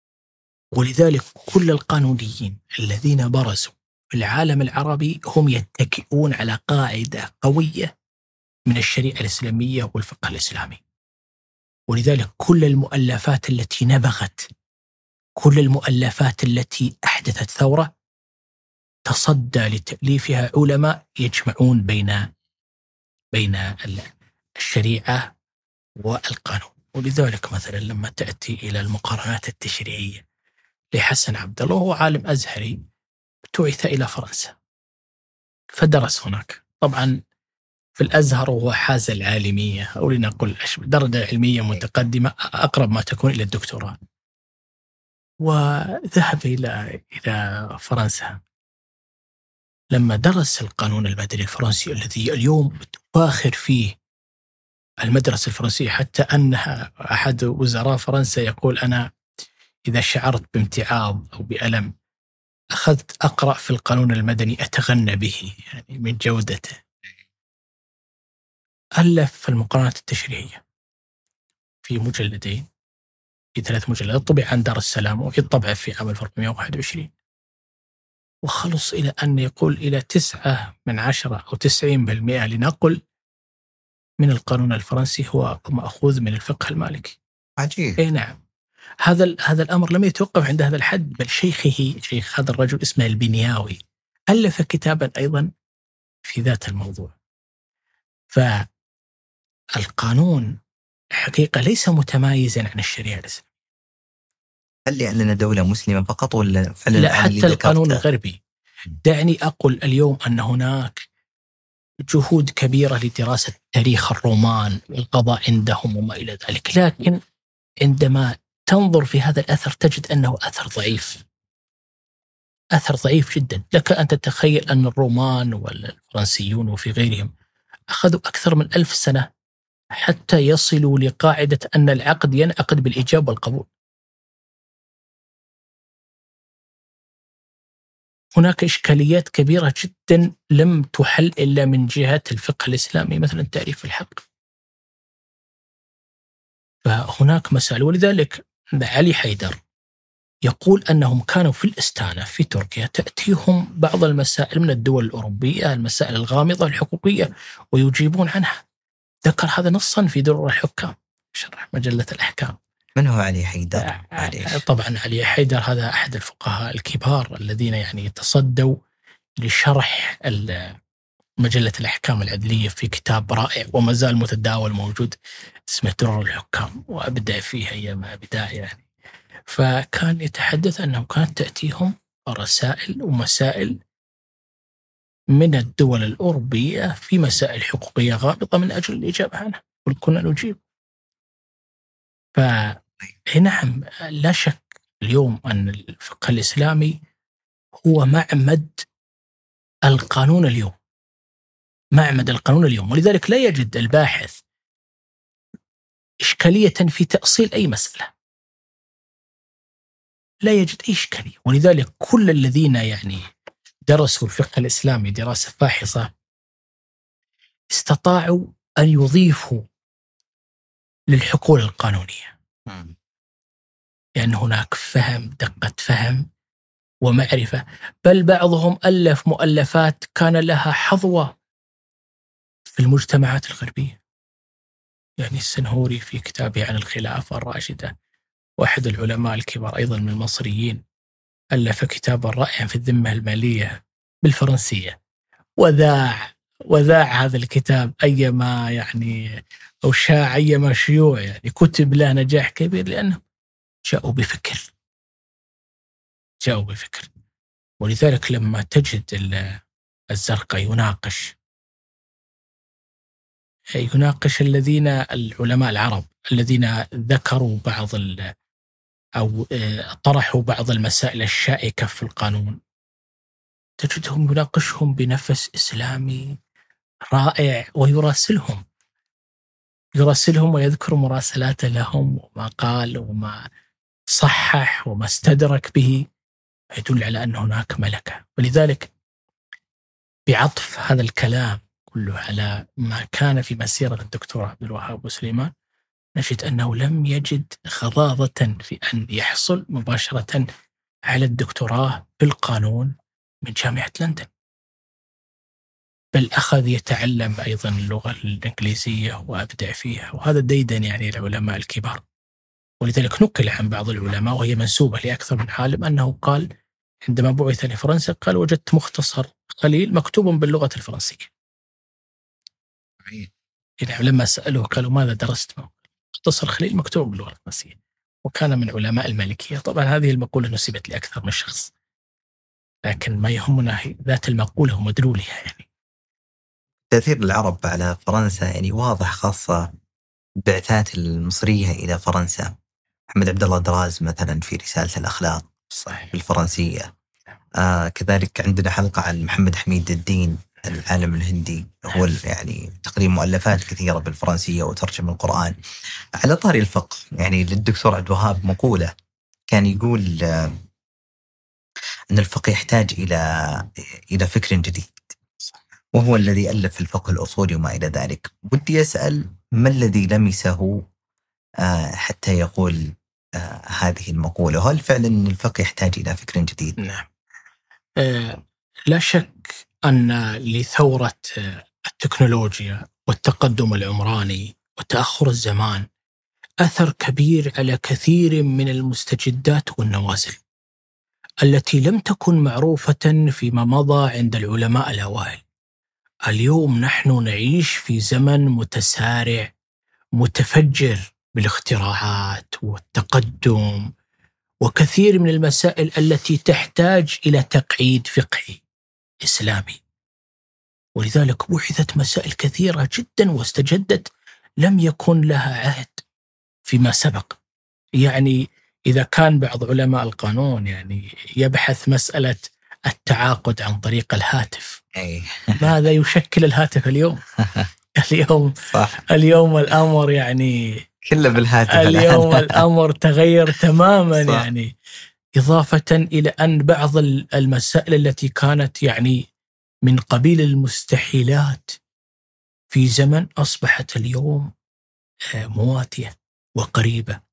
Speaker 2: ولذلك كل القانونيين الذين برزوا في العالم العربي هم يتكئون على قاعدة قوية من الشريعة الإسلامية والفقه الإسلامي. ولذلك كل المؤلفات التي نبغت، كل المؤلفات التي أحدثت ثورة تصدى لتأليفها علماء يجمعون بين بين الشريعة والقانون. ولذلك مثلا لما تأتي إلى المقارنات التشريعية لحسن عبد الله، وهو عالم أزهري بعث إلى فرنسا فدرس هناك. طبعا في الأزهر وهو حاز العالمية أو لنقول درجة علمية متقدمة أقرب ما تكون إلى الدكتوراه، وذهب إلى إلى فرنسا. لما درس القانون المدني الفرنسي الذي اليوم تفاخر فيه المدرسة الفرنسية، حتى أنها أحد وزراء فرنسا يقول أنا إذا شعرت بامتعاض أو بألم أخذت أقرأ في القانون المدني أتغنى به، يعني من جودته. ألف المقارنات التشريعية في مجلدين، في ثلاث مجلدات، طبع عن دار السلام وفي الطبع في عام ألف وأربعمائة وواحد وعشرين، وخلص إلى أن يقول إلى تسعة من عشرة أو تسعين بالمئة لنقل من القانون الفرنسي هو مأخوذ من الفقه المالكي.
Speaker 3: عجيب.
Speaker 2: أي نعم. هذا هذا الأمر لم يتوقف عند هذا الحد، بل شيخه شيخ هذا الرجل اسمه البنياوي ألف كتابا أيضا في ذات الموضوع. فالقانون حقيقة ليس متمايزا عن الشريعة الإسلامية.
Speaker 3: هل لأننا دولة مسلمة فقط ولا فعلا؟
Speaker 2: لا، حتى القانون الغربي. دعني أقول اليوم أن هناك جهود كبيرة لدراسة تاريخ الرومان والقضاء عندهم وما إلى ذلك، لكن عندما تنظر في هذا الأثر تجد أنه أثر ضعيف، أثر ضعيف جدا. لك أن تتخيل أن الرومان والفرنسيون وفي غيرهم أخذوا أكثر من ألف سنة حتى يصلوا لقاعدة أن العقد ينعقد بالإيجاب والقبول. هناك إشكاليات كبيرة جدا لم تحل إلا من جهة الفقه الإسلامي، مثلا تعريف الحق. فهناك مسائل، ولذلك علي حيدر يقول أنهم كانوا في الإستانة في تركيا تأتيهم بعض المسائل من الدول الأوروبية، المسائل الغامضة الحقوقية، ويجيبون عنها. ذكر هذا نصا في درر الحكام، شرح مجلة الأحكام.
Speaker 3: من هو علي حيدر؟
Speaker 2: طبعا علي حيدر هذا أحد الفقهاء الكبار الذين يعني تصدوا لشرح مجلة الأحكام العدلية في كتاب رائع وما زال متداول موجود اسمه درر الحكام، وأبدع فيه أيام بداية يعني. فكان يتحدث أنه كانت تأتيهم رسائل ومسائل من الدول الأوروبية في مسائل حقوقية غامضة من أجل الإجابة عنها، وكنا نجيب. فنعم، لا شك اليوم أن الفقه الإسلامي هو معمد القانون اليوم، معمد القانون اليوم، ولذلك لا يجد الباحث إشكالية في تأصيل أي مسألة، لا يجد أي إشكالية. ولذلك كل الذين يعني درسوا الفقه الإسلامي دراسة فاحصة استطاعوا أن يضيفوا للحقول القانونية، لأن هناك فهم، دقة فهم ومعرفة. بل بعضهم ألف مؤلفات كان لها حظوة في المجتمعات الغربية، يعني السنهوري في كتابه عن الخلافة الراشدة، واحد العلماء الكبار أيضا من المصريين، ألف كتابا رائعا في الذمة المالية بالفرنسية، وذاع وذاع هذا الكتاب أيما يعني أو شاع أيما شيوع، يعني كتب له نجاح كبير لأنه جاءوا بفكر جاءوا بفكر ولذلك لما تجد الزرقاء يناقش يناقش الذين العلماء العرب الذين ذكروا بعض أو طرحوا بعض المسائل الشائكة في القانون، تجدهم يناقشهم بنفس إسلامي رائع، ويراسلهم يراسلهم ويذكر مراسلات لهم وما قال وما صحح وما استدرك به، يدل على أن هناك ملكة. ولذلك بعطف هذا الكلام كله على ما كان في مسيرة الدكتور عبد الوهاب وسليمان، نجد أنه لم يجد خضاضة في أن يحصل مباشرة على الدكتوراه بالقانون من جامعة لندن، بل أخذ يتعلم أيضا اللغة الإنجليزية وأبدع فيها، وهذا ديدن يعني العلماء الكبار. ولذلك نقل عن بعض العلماء وهي منسوبة لأكثر من عالم أنه قال عندما بعث لفرنسا قال وجدت مختصر خليل مكتوب باللغة الفرنسية. يعني لما سألوه قالوا ماذا درست؟ مختصر خليل مكتوب باللغة الفرنسية، وكان من علماء المالكية. طبعا هذه المقولة نسبت لأكثر من شخص، لكن ما يهمنا ذات المقولة ومدلولها. يعني
Speaker 3: تأثير العرب على فرنسا يعني واضح، خاصة بعثات المصرية إلى فرنسا. محمد عبد الله دراز مثلا في رسالة الأخلاق
Speaker 2: صحيح
Speaker 3: بالفرنسية. آه كذلك عندنا حلقة عن محمد حميد الدين العالم الهندي، هو يعني تقريبا مؤلفات كثيرة بالفرنسية وترجم القرآن. على طاري الفقه، يعني للدكتور عبد الوهاب مقولة كان يقول أن الفقه يحتاج إلى إلى فكر جديد، وهو الذي ألف في الفقه الأصولي وما إلى ذلك. ودي أسأل ما الذي لمسه حتى يقول هذه المقولة؟ هل فعلا الفقه يحتاج إلى فكر جديد؟
Speaker 2: نعم، آه لا شك أن لثورة التكنولوجيا والتقدم العمراني وتأخر الزمان أثر كبير على كثير من المستجدات والنوازل التي لم تكن معروفة فيما مضى عند العلماء الأوائل. اليوم نحن نعيش في زمن متسارع متفجر بالاختراعات والتقدم، وكثير من المسائل التي تحتاج إلى تقعيد فقهي إسلامي، ولذلك بحثت مسائل كثيرة جدا واستجدت لم يكن لها عهد فيما سبق. يعني إذا كان بعض علماء القانون يعني يبحث مسألة التعاقد عن طريق الهاتف، ماذا يشكل الهاتف اليوم؟ اليوم
Speaker 3: صح.
Speaker 2: اليوم الأمر يعني
Speaker 3: كله بالهاتف.
Speaker 2: اليوم الأمر تغير تماما.
Speaker 3: صح.
Speaker 2: يعني إضافة إلى أن بعض المسائل التي كانت يعني من قبيل المستحيلات في زمن أصبحت اليوم مواتية وقريبة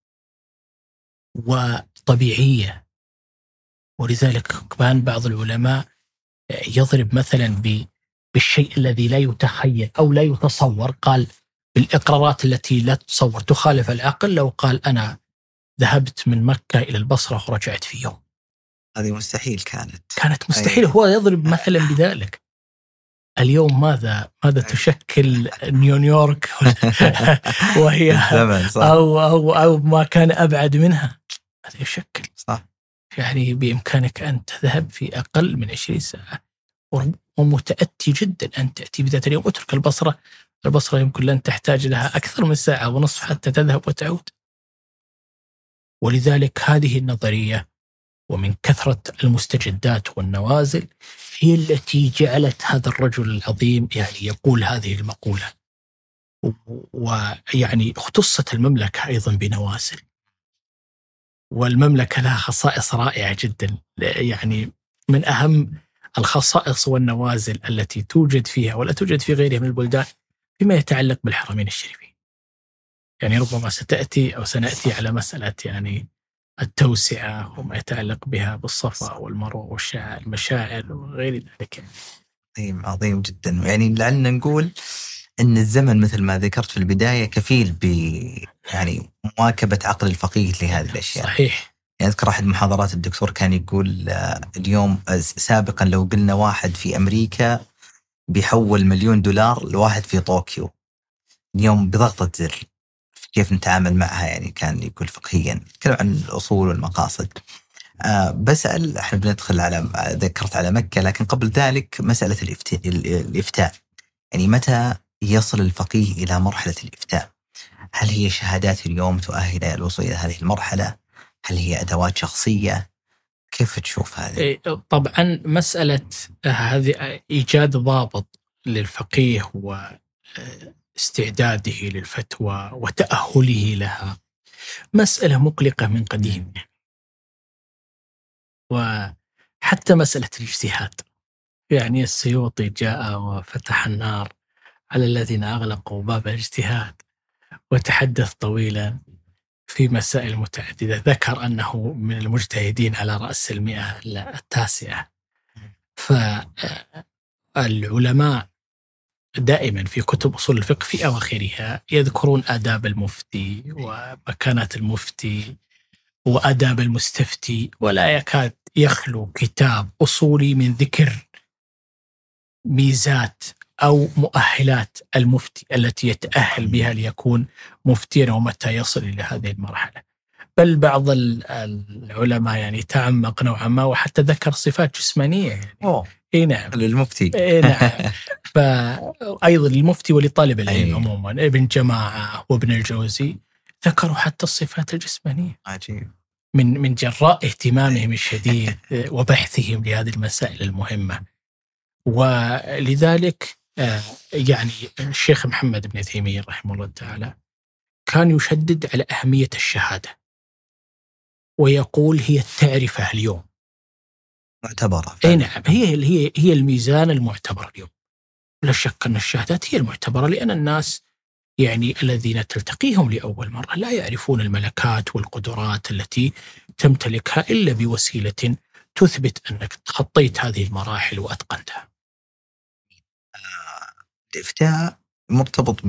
Speaker 2: وطبيعية. ولذلك كان بعض العلماء يضرب مثلا بالشيء الذي لا يتخيل أو لا يتصور، قال بالإقرارات التي لا تتصور تخالف العقل، لو قال أنا ذهبت من مكة إلى البصرة ورجعت في يوم،
Speaker 3: هذه مستحيل كانت
Speaker 2: كانت مستحيل. هو يضرب مثلا بذلك. اليوم ماذا ماذا تشكل نيويورك وهي أو, أو, أو ما كان أبعد منها، هذا يشكل.
Speaker 3: صح.
Speaker 2: يعني بإمكانك أن تذهب في أقل من عشرين ساعة، ومتأتي جدا أن تأتي بذات اليوم. اترك البصرة، البصرة يمكن لن تحتاج لها أكثر من ساعة ونصف حتى تذهب وتعود. ولذلك هذه النظرية ومن كثرة المستجدات والنوازل هي التي جعلت هذا الرجل العظيم يعني يقول هذه المقولة. ويعني اختصت المملكة أيضا بنوازل، والمملكة لها خصائص رائعة جدا. يعني من أهم الخصائص والنوازل التي توجد فيها ولا توجد في غيرها من البلدان فيما يتعلق بالحرمين الشريفين. يعني ربما ستأتي أو سنأتي على مسألة يعني التوسعة وما يتعلق بها بالصفا والمروة والشعائر المشاعر وغير ذلك.
Speaker 3: عظيم عظيم جدا. يعني لعلنا نقول أن الزمن مثل ما ذكرت في البداية كفيل ب يعني مواكبة عقل الفقيه لهذه الأشياء.
Speaker 2: صحيح.
Speaker 3: يعني أذكر أحد محاضرات الدكتور كان يقول اليوم سابقا لو قلنا واحد في أمريكا بيحول مليون دولار لواحد في طوكيو، اليوم بضغطة زر كيف نتعامل معها. يعني كان يقول فقهيا نتكلم عن الأصول والمقاصد. أه بسأل، احنا بندخل على ذكرت على مكة، لكن قبل ذلك مسألة الإفتاء. الإفتاء يعني متى يصل الفقيه إلى مرحلة الإفتاء؟ هل هي شهادات اليوم تؤهل الوصول إلى هذه المرحلة؟ هل هي أدوات شخصية؟ كيف تشوف هذه؟
Speaker 2: طبعا مسألة هذه إيجاد ضابط للفقيه واستعداده للفتوى وتأهله لها مسألة مقلقة من قديم. وحتى مسألة الاجتهاد، يعني السيوطي جاء وفتح النار على الذين أغلقوا باب الاجتهاد وتحدث طويلا في مسائل متعددة، ذكر أنه من المجتهدين على رأس المئة التاسعة. فالعلماء دائما في كتب أصول الفقه في أواخرها يذكرون آداب المفتي ومكانات المفتي وآداب المستفتي، ولا يكاد يخلو كتاب أصولي من ذكر ميزات أو مؤهلات المفتي التي يتأهل بها ليكون مفتيا ومتى يصل إلى هذه المرحلة. بل بعض العلماء يعني تعمق نوعا ما وحتى ذكر صفات جسمانية يعني.
Speaker 3: أوه.
Speaker 2: إيه نعم
Speaker 3: للمفتي.
Speaker 2: إيه نعم. فأيضا للمفتي ولطالب العلم عموما ابن جماعة وابن الجوزي ذكروا حتى الصفات الجسمانية.
Speaker 3: عجيب.
Speaker 2: من من جراء اهتمامهم الشديد وبحثهم لهذه المسائل المهمة. ولذلك يعني الشيخ محمد بن تيمية رحمه الله تعالى كان يشدد على أهمية الشهادة، ويقول هي التعرفة اليوم
Speaker 3: معتبرة.
Speaker 2: أي نعم، هي هي هي الميزان المعتبر اليوم. لا شك أن الشهادات هي المعتبرة، لأن الناس يعني الذين تلتقيهم لأول مرة لا يعرفون الملكات والقدرات التي تمتلكها إلا بوسيلة تثبت أنك تخطيت هذه المراحل وأتقنتها.
Speaker 3: الإفتاء مرتبط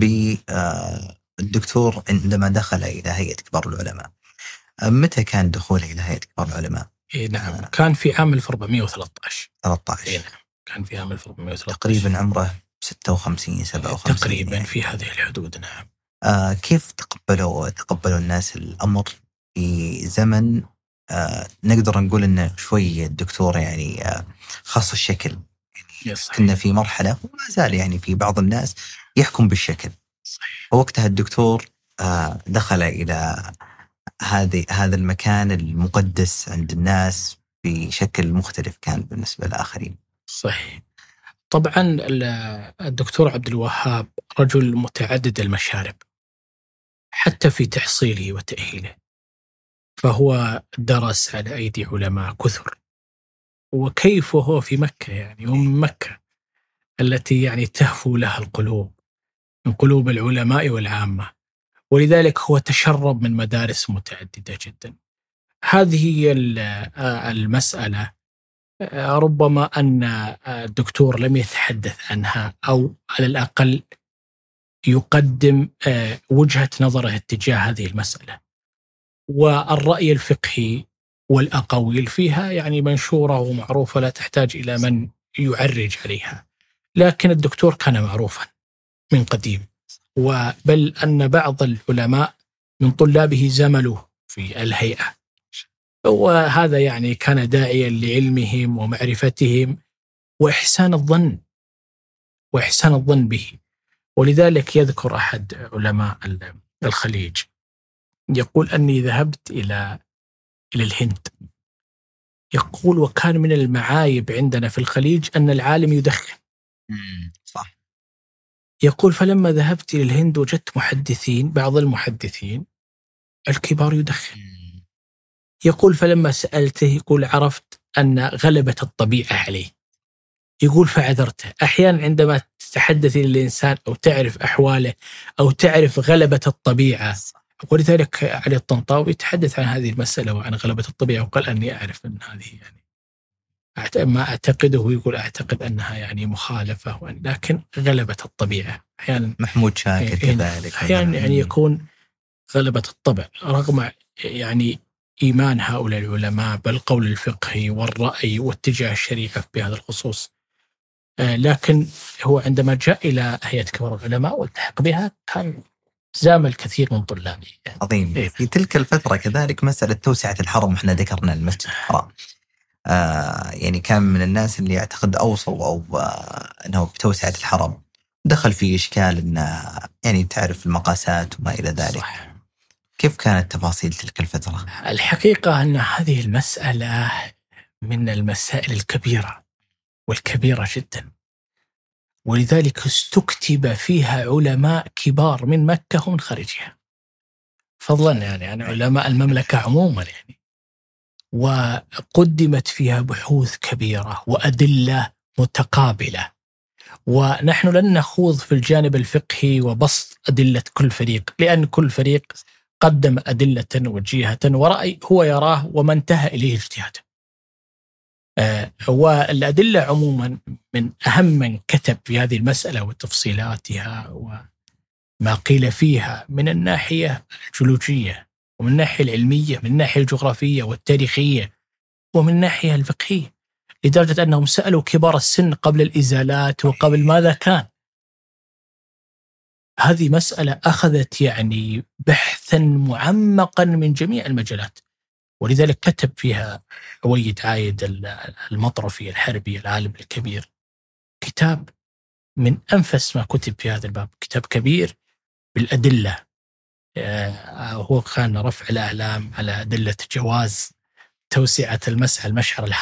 Speaker 3: بالدكتور عندما دخل إلى هيئة كبار العلماء. متى كان دخوله إلى هيئة كبار العلماء؟
Speaker 2: إيه نعم، كان في عام ألف وأربعمائة وثلاثة عشر.
Speaker 3: ثلاثة عشر.
Speaker 2: إيه نعم، كان في عام ألف وأربعمائة وثلاثة عشر.
Speaker 3: تقريبا عمره ستة وخمسين سبعة وخمسين
Speaker 2: تقريبا
Speaker 3: يعني.
Speaker 2: في هذه الحدود. نعم.
Speaker 3: آه كيف تقبلوا تقبلوا الناس الأمر في زمن آه نقدر نقول إنه شوي الدكتور يعني آه خاص الشكل، يعني كنا في مرحلة وما زال يعني في بعض الناس يحكم بالشكل. صحيح. ووقتها الدكتور آه دخل إلى هذه هذا المكان المقدس عند الناس بشكل مختلف كان بالنسبة للآخرين.
Speaker 2: صحيح. طبعا الدكتور عبد الوهاب رجل متعدد المشارب حتى في تحصيله وتأهيله، فهو درس على أيدي علماء كثر، وكيف وهو في مكة يعني ومن مكة التي يعني تهفو لها القلوب من قلوب العلماء والعامة، ولذلك هو تشرب من مدارس متعددة جدا. هذه المسألة ربما أن الدكتور لم يتحدث عنها، أو على الأقل يقدم وجهة نظره اتجاه هذه المسألة، والرأي الفقهي والأقاويل فيها يعني منشورة ومعروفة لا تحتاج إلى من يعرج عليها. لكن الدكتور كان معروفا من قديم، وبل أن بعض العلماء من طلابه زملوا في الهيئة، وهذا يعني كان داعيا لعلمهم ومعرفتهم وإحسان الظن وإحسان الظن به. ولذلك يذكر أحد علماء الخليج يقول أني ذهبت إلى إلى الهند، يقول وكان من المعايب عندنا في الخليج أن العالم يدخن.
Speaker 3: صح.
Speaker 2: يقول فلما ذهبت إلى الهند وجدت محدثين، بعض المحدثين الكبار يدخن. يقول فلما سألته يقول عرفت أن غلبة الطبيعة عليه. يقول فعذرته. أحيانا عندما تتحدث إلى الإنسان أو تعرف أحواله أو تعرف غلبة الطبيعة، ولذلك علي الطنطاوي يتحدث عن هذه المسألة وعن غلبة الطبيعة، وقال أني أعرف أن هذه يعني ما أعتقده، ويقول أعتقد أنها يعني مخالفة، لكن غلبة الطبيعة أحيانا.
Speaker 3: محمود شاكر كذلك
Speaker 2: أحيانا يعني يكون غلبة الطبع رغم يعني إيمان هؤلاء العلماء بالقول الفقهي والرأي واتجاه الشريعة بهذا الخصوص. لكن هو عندما جاء إلى هيئة كبار العلماء والتحق بها كان زام الكثير من طلابه.
Speaker 3: عظيم. إيه؟ في تلك الفترة كذلك مسألة توسعة الحرم، وإحنا ذكرنا المسجد الحرام، آه يعني كان من الناس اللي يعتقد أوصل أو آه أنه بتوسعة الحرم دخل في إشكال أن يعني تعرف المقاسات وما إلى ذلك. صح. كيف كانت تفاصيل تلك الفترة؟
Speaker 2: الحقيقة أن هذه المسألة من المسائل الكبيرة والكبيرة جدا، ولذلك استكتب فيها علماء كبار من مكة ومن خارجها، فضلا يعني عن علماء المملكة عموما يعني، وقدمت فيها بحوث كبيرة وأدلة متقابلة. ونحن لن نخوض في الجانب الفقهي وبسط أدلة كل فريق، لأن كل فريق قدم أدلة وجيهة ورأي هو يراه وما انتهى إليه اجتهاده. آه والأدلة عموما من أهم من كتب في هذه المسألة وتفصيلاتها وما قيل فيها من الناحية الجيولوجية ومن الناحية العلمية، من الناحية الجغرافية والتاريخية ومن الناحية الفقهية، لدرجة أنهم سألوا كبار السن قبل الإزالات وقبل ماذا كان. هذه مسألة أخذت يعني بحثا معمقا من جميع المجالات، ولذلك كتب فيها عويد عايد المطرفي الحربي العالم الكبير كتاب من أنفس ما كتب في هذا الباب، كتاب كبير بالأدلة. هو كان رفع الأعلام على أدلة جواز توسعة المسح المشعر الحرام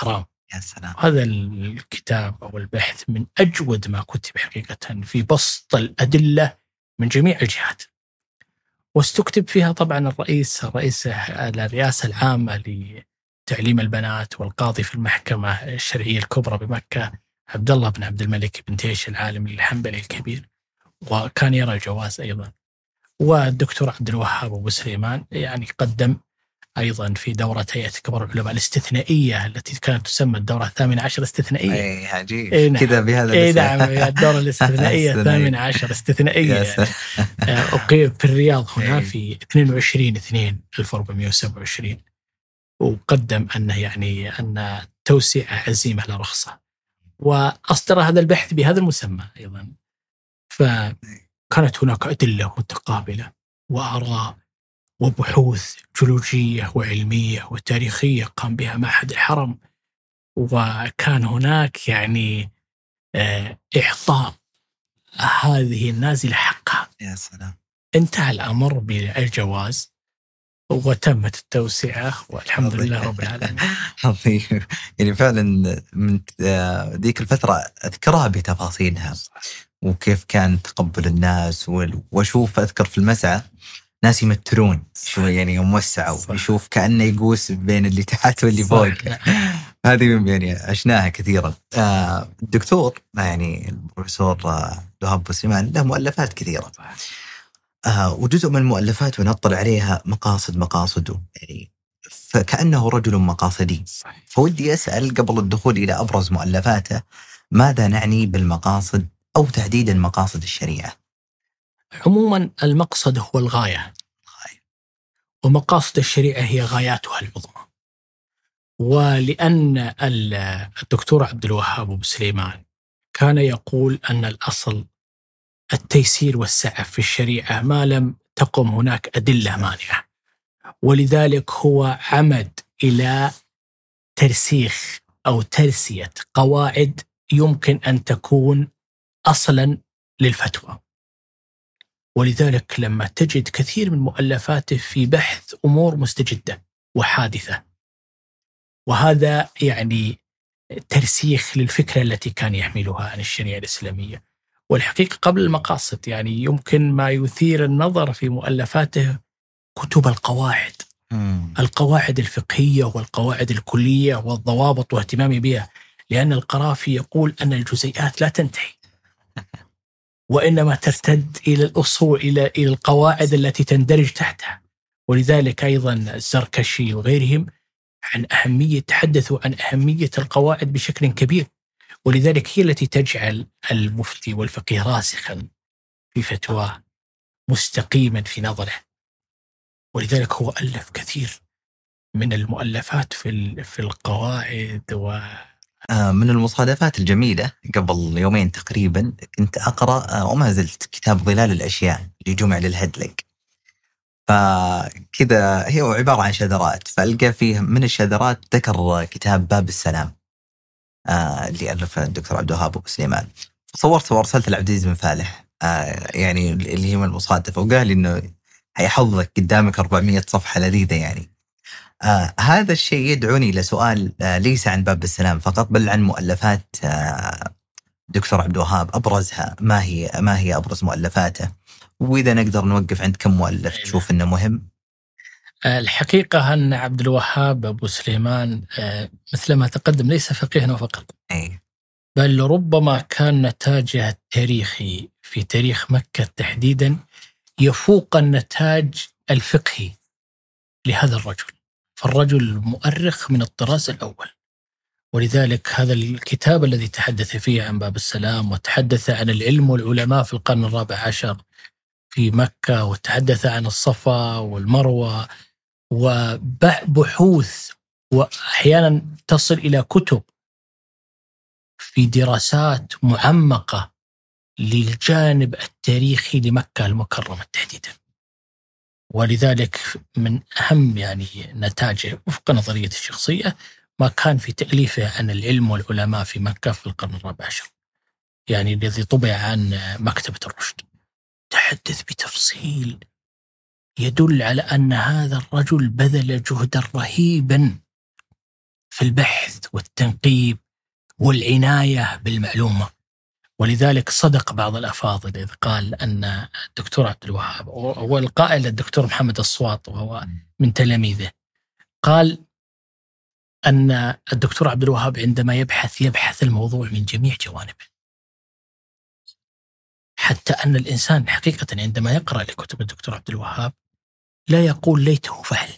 Speaker 3: يا سلام.
Speaker 2: هذا الكتاب أو البحث من أجود ما كتب حقيقة في بسط الأدلة من جميع الجهات. واستكتب فيها طبعا الرئيس الرئيس الرئاسة العامة لتعليم البنات والقاضي في المحكمة الشرعية الكبرى بمكة عبد الله بن عبد الملك بن تيش العالم الحنبلي الكبير، وكان يرى الجواز أيضا. والدكتور عبد الوهاب أبو سليمان يعني قدم أيضا في دورة هيئة كبار العلماء الاستثنائية التي كانت تسمى الدورة الثامنة عشر استثنائية.
Speaker 3: أي عجيب.
Speaker 2: إيه نعم.
Speaker 3: كذا بهذا
Speaker 2: إيه نعم الدورة الاستثنائية الثامنة عشر استثنائية يعني. أقيم في الرياض هنا في اثنين وعشرين اثنين ألف وأربعمائة وسبعة وعشرين، وقدم أنه يعني أن توسعة عزيمة لا رخصة، وأصدر هذا البحث بهذا المسمى أيضا. فكانت هناك أدلة متقابلة وآراء وبحوث جيولوجية وعلمية وتاريخية قام بها معهد الحرم، وكان هناك يعني إعطاء هذه النازلة حقها.
Speaker 3: يا سلام.
Speaker 2: انتهى الأمر بالجواز وتمت التوسعة والحمد لله رب العالمين.
Speaker 3: عظيم. يعني فعلا من ذيك الفترة أذكرها بتفاصيلها وكيف كان تقبل الناس، وأشوف أذكر في المسعى ناس يمترون شوي يعني يوم وسعوا ويشوف كأنه يقوس بين اللي تحت واللي فوق. هذه يعني عشناها كثيرا. آه الدكتور يعني البروفيسور وهاب أبو سليمان له مؤلفات كثيرة، آه وجزء من المؤلفات ونطلع عليها مقاصد مقاصده يعني فكأنه رجل مقاصدي. فودي أسأل قبل الدخول إلى أبرز مؤلفاته ماذا نعني بالمقاصد أو تحديدا مقاصد الشريعة؟
Speaker 2: عموما المقصد هو الغاية، ومقاصد الشريعة هي غاياتها العظمى. ولأن الدكتور عبد الوهاب أبو سليمان كان يقول أن الأصل التيسير والسعة في الشريعة ما لم تقم هناك أدلة مانعة، ولذلك هو عمد إلى ترسيخ أو ترسية قواعد يمكن أن تكون أصلا للفتوى. ولذلك لما تجد كثير من مؤلفاته في بحث أمور مستجدة وحادثة، وهذا يعني ترسيخ للفكرة التي كان يحملها عن الشريعة الإسلامية. والحقيقة قبل المقاصد يعني يمكن ما يثير النظر في مؤلفاته كتب القواعد مم. القواعد الفقهية والقواعد الكلية والضوابط واهتمامي بها، لأن القرافي يقول أن الجزيئات لا تنتهي وإنما ترتد إلى الأصول إلى إلى القواعد التي تندرج تحتها. ولذلك أيضا الزركشي وغيرهم عن أهمية تحدثوا عن أهمية القواعد بشكل كبير، ولذلك هي التي تجعل المفتي والفقيه راسخا في فتواه مستقيما في نظره. ولذلك هو ألف كثير من المؤلفات في في القواعد. و
Speaker 3: من المصادفات الجميلة قبل يومين تقريبا كنت أقرأ وما زلت كتاب ظلال الأشياء لجمع للهدلق، فكذا هي عبارة عن شذرات، فألقى فيه من الشذرات ذكر كتاب باب السلام اللي ألفه الدكتور عبد الوهاب أبو سليمان، فصورت وارسلت لعبد العزيز بن فالح يعني اللي هي من المصادفة، وقال لي إنه هيحفظك قدامك أربعمائة صفحة لذيذة يعني. آه هذا الشيء يدعوني لسؤال آه ليس عن باب السلام فقط بل عن مؤلفات آه دكتور عبد الوهاب، أبرزها ما هي ما هي أبرز مؤلفاته، وإذا نقدر نوقف عند كم مؤلف تشوف إنه مهم؟
Speaker 2: الحقيقة أن عبد الوهاب أبو سليمان آه مثل ما تقدم ليس فقيها فقط،
Speaker 3: أي.
Speaker 2: بل ربما كان نتاجه التاريخي في تاريخ مكة تحديدا يفوق النتاج الفقهي لهذا الرجل، فالرجل مؤرخ من الطراز الأول. ولذلك هذا الكتاب الذي تحدث فيه عن باب السلام وتحدث عن العلم والعلماء في القرن الرابع عشر في مكة، وتحدث عن الصفا والمروة وبحوث، وأحيانا تصل إلى كتب في دراسات معمقة للجانب التاريخي لمكة المكرمة تحديدا. ولذلك من أهم يعني نتاجه وفق نظرية الشخصية ما كان في تأليفه عن العلم والعلماء في مكة في القرن الرابع عشر، يعني الذي طبع عن مكتبة الرشد، تحدث بتفصيل يدل على أن هذا الرجل بذل جهدا رهيبا في البحث والتنقيب والعناية بالمعلومة. ولذلك صدق بعض الأفاضل إذ قال أن الدكتور عبد الوهاب، والقائل الدكتور محمد الصواط وهو من تلاميذه، قال أن الدكتور عبد الوهاب عندما يبحث يبحث الموضوع من جميع جوانبه، حتى أن الإنسان حقيقة عندما يقرأ لكتب الدكتور عبد الوهاب لا يقول ليته فعل،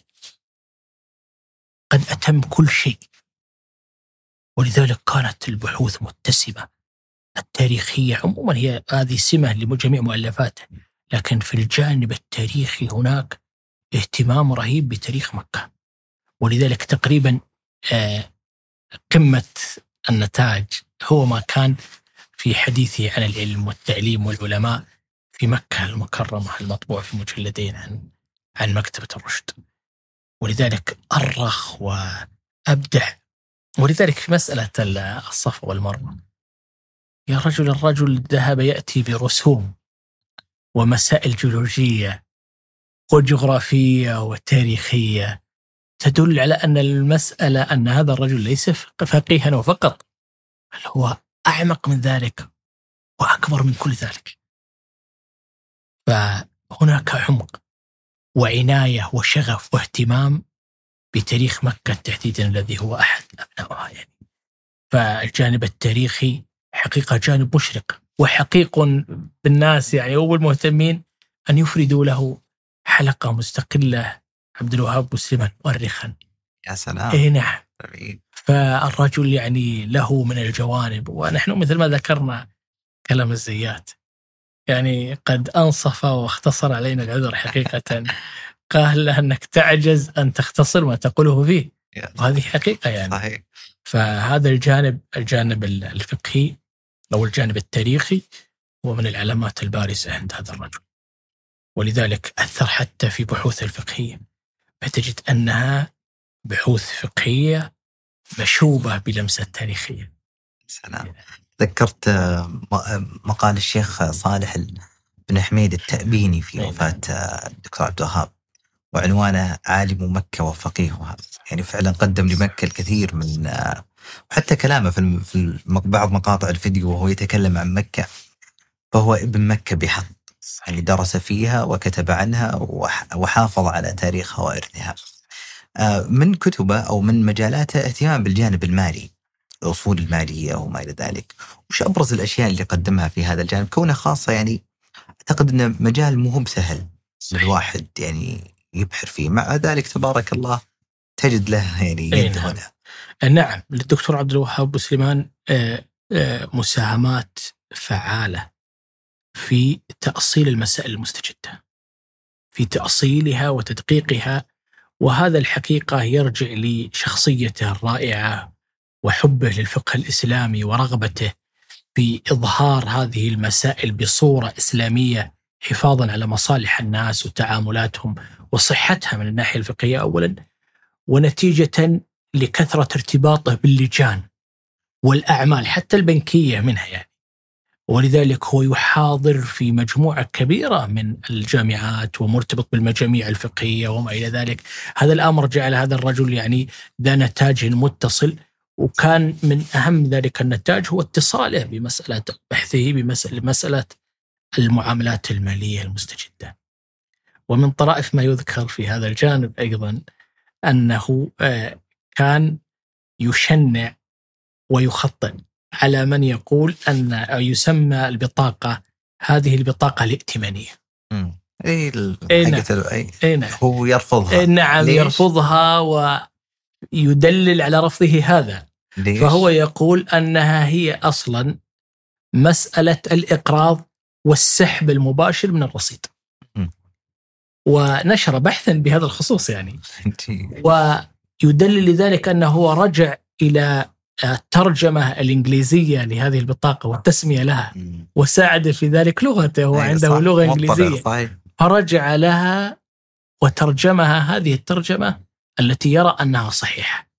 Speaker 2: قد أتم كل شيء. ولذلك كانت البحوث متسمة. التاريخية عموما هي هذه سمة لجميع مؤلفاته، لكن في الجانب التاريخي هناك اهتمام رهيب بتاريخ مكة. ولذلك تقريبا قمة النتاج هو ما كان في حديثه عن العلم والتعليم والعلماء في مكة المكرمة المطبوع في مجلدين عن عن مكتبة الرشد. ولذلك أرخ وأبدع. ولذلك في مسألة الصفا والمروة، يا رجل الرجل ذهب يأتي برسوم ومسائل جيولوجية وجغرافية وتاريخية تدل على أن المسألة أن هذا الرجل ليس فقيها وفقط، بل هو أعمق من ذلك وأكبر من كل ذلك. فهناك عمق وعناية وشغف واهتمام بتاريخ مكة تحديدا الذي هو أحد أبنائها يعني. فالجانب التاريخي حقيقة جانب مشرق وحقيق بالناس يعني، هو المهتمين أن يفردوا له حلقة مستقلة عبد الوهاب مسلما مؤرخا.
Speaker 3: يا سلام.
Speaker 2: إيه نعم. فالرجل يعني له من الجوانب، ونحن مثل ما ذكرنا كلام الزيات يعني قد أنصف واختصر علينا العذر حقيقة. قال له أنك تعجز أن تختصر ما تقوله فيه، وهذه حقيقة يعني.
Speaker 3: صحيح.
Speaker 2: فهذا الجانب الجانب الفقهي أو الجانب التاريخي هو من العلامات البارزة عند هذا الرجل. ولذلك أثر حتى في بحوث الفقهية، فتجد أنها بحوث فقهية مشوبة بلمسة تاريخية.
Speaker 3: سلام. ذكرت مقال الشيخ صالح بن حميد التأبيني في وفاة الدكتور عبد الوهاب، وعنوانه عالم مكة وفقيهها. يعني فعلا قدم لمكة الكثير من، وحتى كلامه في بعض مقاطع الفيديو وهو يتكلم عن مكة، فهو ابن مكة بحق، يعني درس فيها وكتب عنها وحافظ على تاريخها وإرثها. من كتبه أو من مجالاته اهتمام بالجانب المالي، الأصول المالية وما إلى ذلك. وش أبرز الأشياء اللي قدمها في هذا الجانب كونها خاصة؟ يعني أعتقد أنه مجال مهم سهل الواحد يعني يبحر فيه، مع ذلك تبارك الله تجد له يعني يد هنا.
Speaker 2: نعم، للدكتور عبد الوهاب سليمان مساهمات فعالة في تأصيل المسائل المستجدة، في تأصيلها وتدقيقها. وهذا الحقيقة يرجع لشخصيته الرائعة وحبه للفقه الإسلامي ورغبته في إظهار هذه المسائل بصورة إسلامية، حفاظا على مصالح الناس وتعاملاتهم وصحتها من الناحية الفقهية أولا، ونتيجة لكثرة ارتباطه باللجان والأعمال حتى البنكية منها يعني. ولذلك هو يحاضر في مجموعة كبيرة من الجامعات ومرتبط بالمجاميع الفقهية وما إلى ذلك. هذا الأمر جعل هذا الرجل يعني ذا نتاج متصل، وكان من أهم ذلك النتاج هو اتصاله بمسألة بحثه بمسألة المعاملات المالية المستجدة. ومن طرائف ما يذكر في هذا الجانب أيضا أنه كان يشنع ويخطط على من يقول أن يسمى البطاقة هذه البطاقة الائتمانية.
Speaker 3: أي
Speaker 2: نعم.
Speaker 3: أي هو يرفضها.
Speaker 2: نعم ليش؟ يرفضها ويدلل على رفضه هذا. ليش؟ فهو يقول أنها هي أصلا مسألة الإقراض والسحب المباشر من الرصيد. م. ونشر بحثا بهذا الخصوص يعني. ويدلل لذلك أنه هو رجع إلى الترجمة الإنجليزية لهذه البطاقة والتسمية لها، وساعد في ذلك لغته، هو عنده لغة إنجليزية، فرجع لها وترجمها هذه الترجمة التي يرى أنها صحيحة.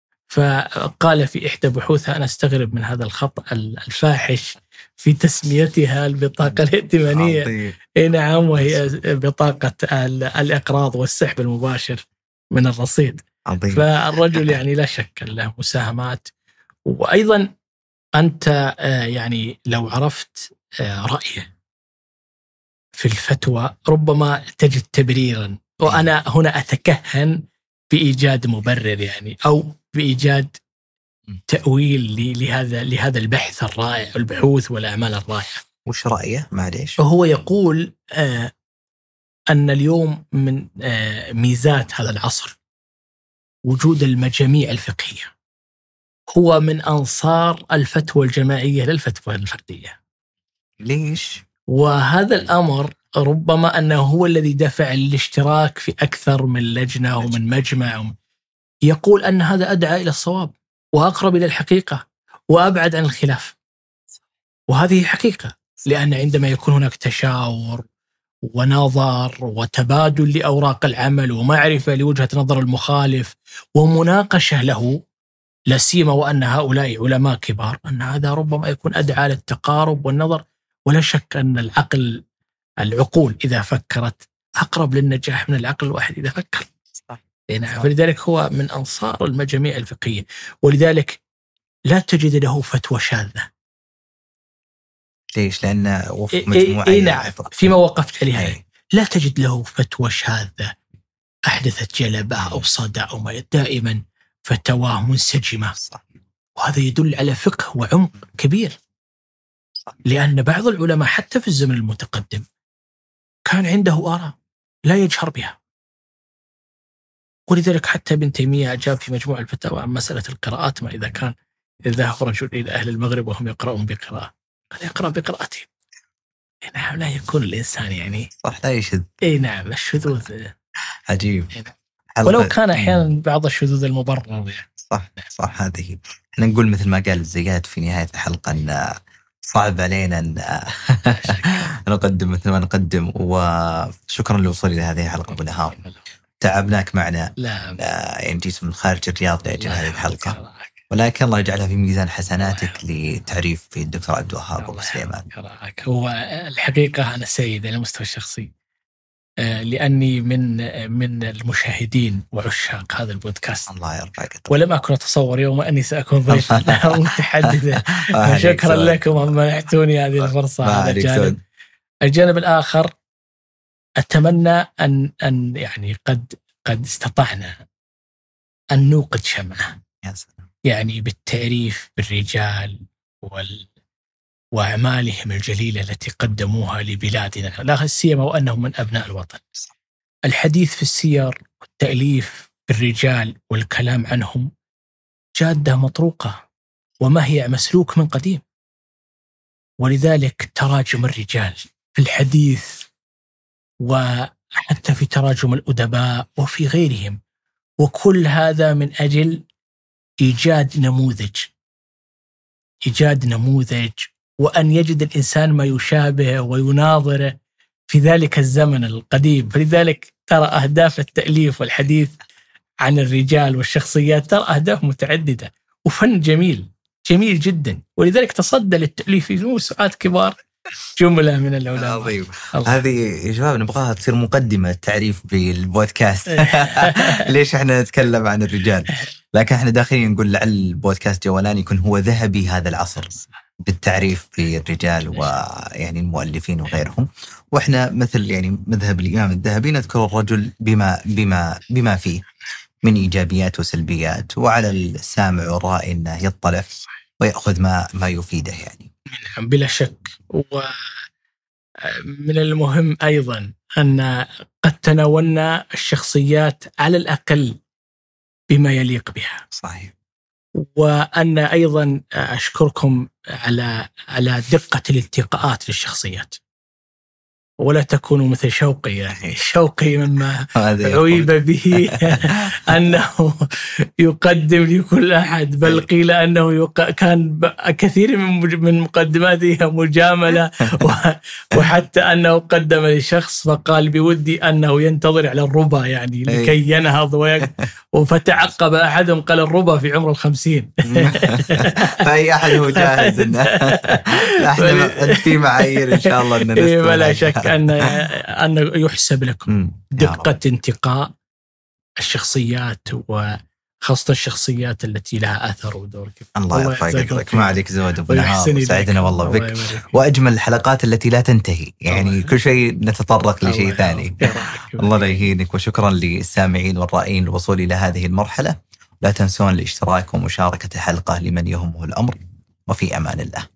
Speaker 2: فقال في إحدى بحوثها: أنا أستغرب من هذا الخطأ الفاحش في تسميتها البطاقة الائتمانية. إيه نعم، وهي بطاقة الإقراض والسحب المباشر من الرصيد.
Speaker 3: عظيم.
Speaker 2: فالرجل يعني لا شك له مساهمات. وأيضا أنت يعني لو عرفت رأيه في الفتوى ربما تجد تبريرا، وأنا هنا أتكهن بإيجاد مبرر يعني أو بإيجاد تأويل لهذا لهذا البحث الرائع والبحوث والأعمال الرائعة.
Speaker 3: وش رأيه؟ معليش.
Speaker 2: هو يقول آه أن اليوم من آه ميزات هذا العصر وجود المجاميع الفقهية. هو من أنصار الفتوى الجماعية للفتوى الفردية.
Speaker 3: ليش؟
Speaker 2: وهذا الأمر ربما أنه هو الذي دفع الاشتراك في أكثر من لجنة ومن مجمع. يقول أن هذا أدعى إلى الصواب وأقرب إلى الحقيقة وأبعد عن الخلاف، وهذه حقيقة، لأن عندما يكون هناك تشاور ونظر وتبادل لأوراق العمل ومعرفة لوجهة نظر المخالف ومناقشة له، لا سيما وأن هؤلاء علماء كبار، أن هذا ربما يكون أدعى للتقارب والنظر. ولا شك أن العقل العقول إذا فكرت أقرب للنجاح من العقل الواحد إذا فكر. نعم. فلذلك هو من أنصار المجاميع الفقهية، ولذلك لا تجد له فتوى شاذة.
Speaker 3: ليش؟ لأن وفق مجموعة
Speaker 2: إيه نعم فيما وقفت عليها أي. لا تجد له فتوى شاذة أحدثت جلبة أو صدى أو ما، دائما فتواه منسجمة.
Speaker 3: صح.
Speaker 2: وهذا يدل على فقه وعمق كبير. صح. لأن بعض العلماء حتى في الزمن المتقدم كان عنده آراء لا يجهر بها، ولذلك حتى ابن تيمية أجاب في مجموع الفتاوى عن مسألة القراءات، ما إذا كان إذا ذهب رجل إلى أهل المغرب وهم يقرؤون بقراءة قد يقرأ بقراءته. نعم لا يكون الإنسان يعني
Speaker 3: صح لا يشذ.
Speaker 2: إيه نعم الشذوذ
Speaker 3: عجيب.
Speaker 2: نعم. ولو كان أحيانا بعض الشذوذ المبرر يعني.
Speaker 3: صح صح. هذه احنا نقول مثل ما قال زياد في نهاية الحلقة أن صعب علينا أن نقدم مثل ما نقدم، وشكرا لوصول إلى هذه الحلقة أبو نهار. تعبناك معنا.
Speaker 2: لا
Speaker 3: يعني جيت من خارج الرياض لأجل هذه الحلقة، ولكن الله يجعلها في ميزان حسناتك لتعريف في الدكتور عبد الوهاب أبو سليمان.
Speaker 2: هو الحقيقة أنا سعيد على المستوى الشخصي لأني من من المشاهدين وعشاق هذا البودكاست.
Speaker 3: الله يرفعك.
Speaker 2: ولم أكن أتصور يوم أني سأكون ضيفا متحدثا. شكرا لكم أن منحتوني هذه الفرصة. هذا الجانب. الجانب الآخر أتمنى أن أن يعني قد قد استطعنا أن نوقد شمعة يعني بالتعريف بالرجال وال وأعمالهم الجليلة التي قدموها لبلادنا، لا سيما وأنهم من أبناء الوطن. الحديث في السير والتأليف بالرجال والكلام عنهم جادة مطروقة ومهيع مسلوك من قديم، ولذلك تراجم الرجال في الحديث وحتى في تراجم الأدباء وفي غيرهم، وكل هذا من أجل إيجاد نموذج إيجاد نموذج وأن يجد الإنسان ما يشابه ويناظره في ذلك الزمن القديم. فلذلك ترى أهداف التأليف والحديث عن الرجال والشخصيات ترى أهداف متعددة وفن جميل جميل جدا، ولذلك تصدى للتأليف في موسوعات كبار جملة من العلماء.
Speaker 3: عظيم. هذه يا شباب نبغاها تصير مقدمة تعريف بالبودكاست. ليش احنا نتكلم عن الرجال، لكن احنا داخلين نقول لعل البودكاست جولان يكون هو ذهبي هذا العصر بالتعريف بالرجال ويعني المؤلفين وغيرهم. واحنا مثل يعني مذهب الإمام الذهبي نذكر الرجل بما بما بما فيه من إيجابيات وسلبيات، وعلى السامع والرائي أنه يطلع ويأخذ ما ما يفيده يعني.
Speaker 2: بلا شك. ومن المهم أيضا أن قد تناولنا الشخصيات على الأقل بما يليق بها.
Speaker 3: صحيح.
Speaker 2: وأن أيضا أشكركم على على دقة الالتقاءات للشخصيات، ولا تكونوا مثل شوقي. يعني شوقي مما عيب به أنه يقدم لكل أحد، بل قيل أنه يق... كان كثير من من مقدماته مجاملة، وحتى أنه قدم لشخص فقال بودي أنه ينتظر على الربا يعني لكي ينهض ويك... وفتعقب أحدهم قال الربا في عمر الخمسين.
Speaker 3: فأي أحد هو جاهز إنه احنا في معايير إن شاء الله إن
Speaker 2: لا شك أن أن يحسب لكم دقة انتقاء الشخصيات وخاصة الشخصيات التي لها أثر ودور كبير.
Speaker 3: الله يرفع قدرك، ما عليك زود أبو نهار، سعدنا والله بك، وأجمل الحلقات التي لا تنتهي، يعني كل شيء نتطرق لشيء ثاني. الله لا يهينك، وشكرا للسامعين والرائين للوصول إلى هذه المرحلة. لا تنسون الاشتراك ومشاركة الحلقة لمن يهمه الأمر، وفي أمان الله.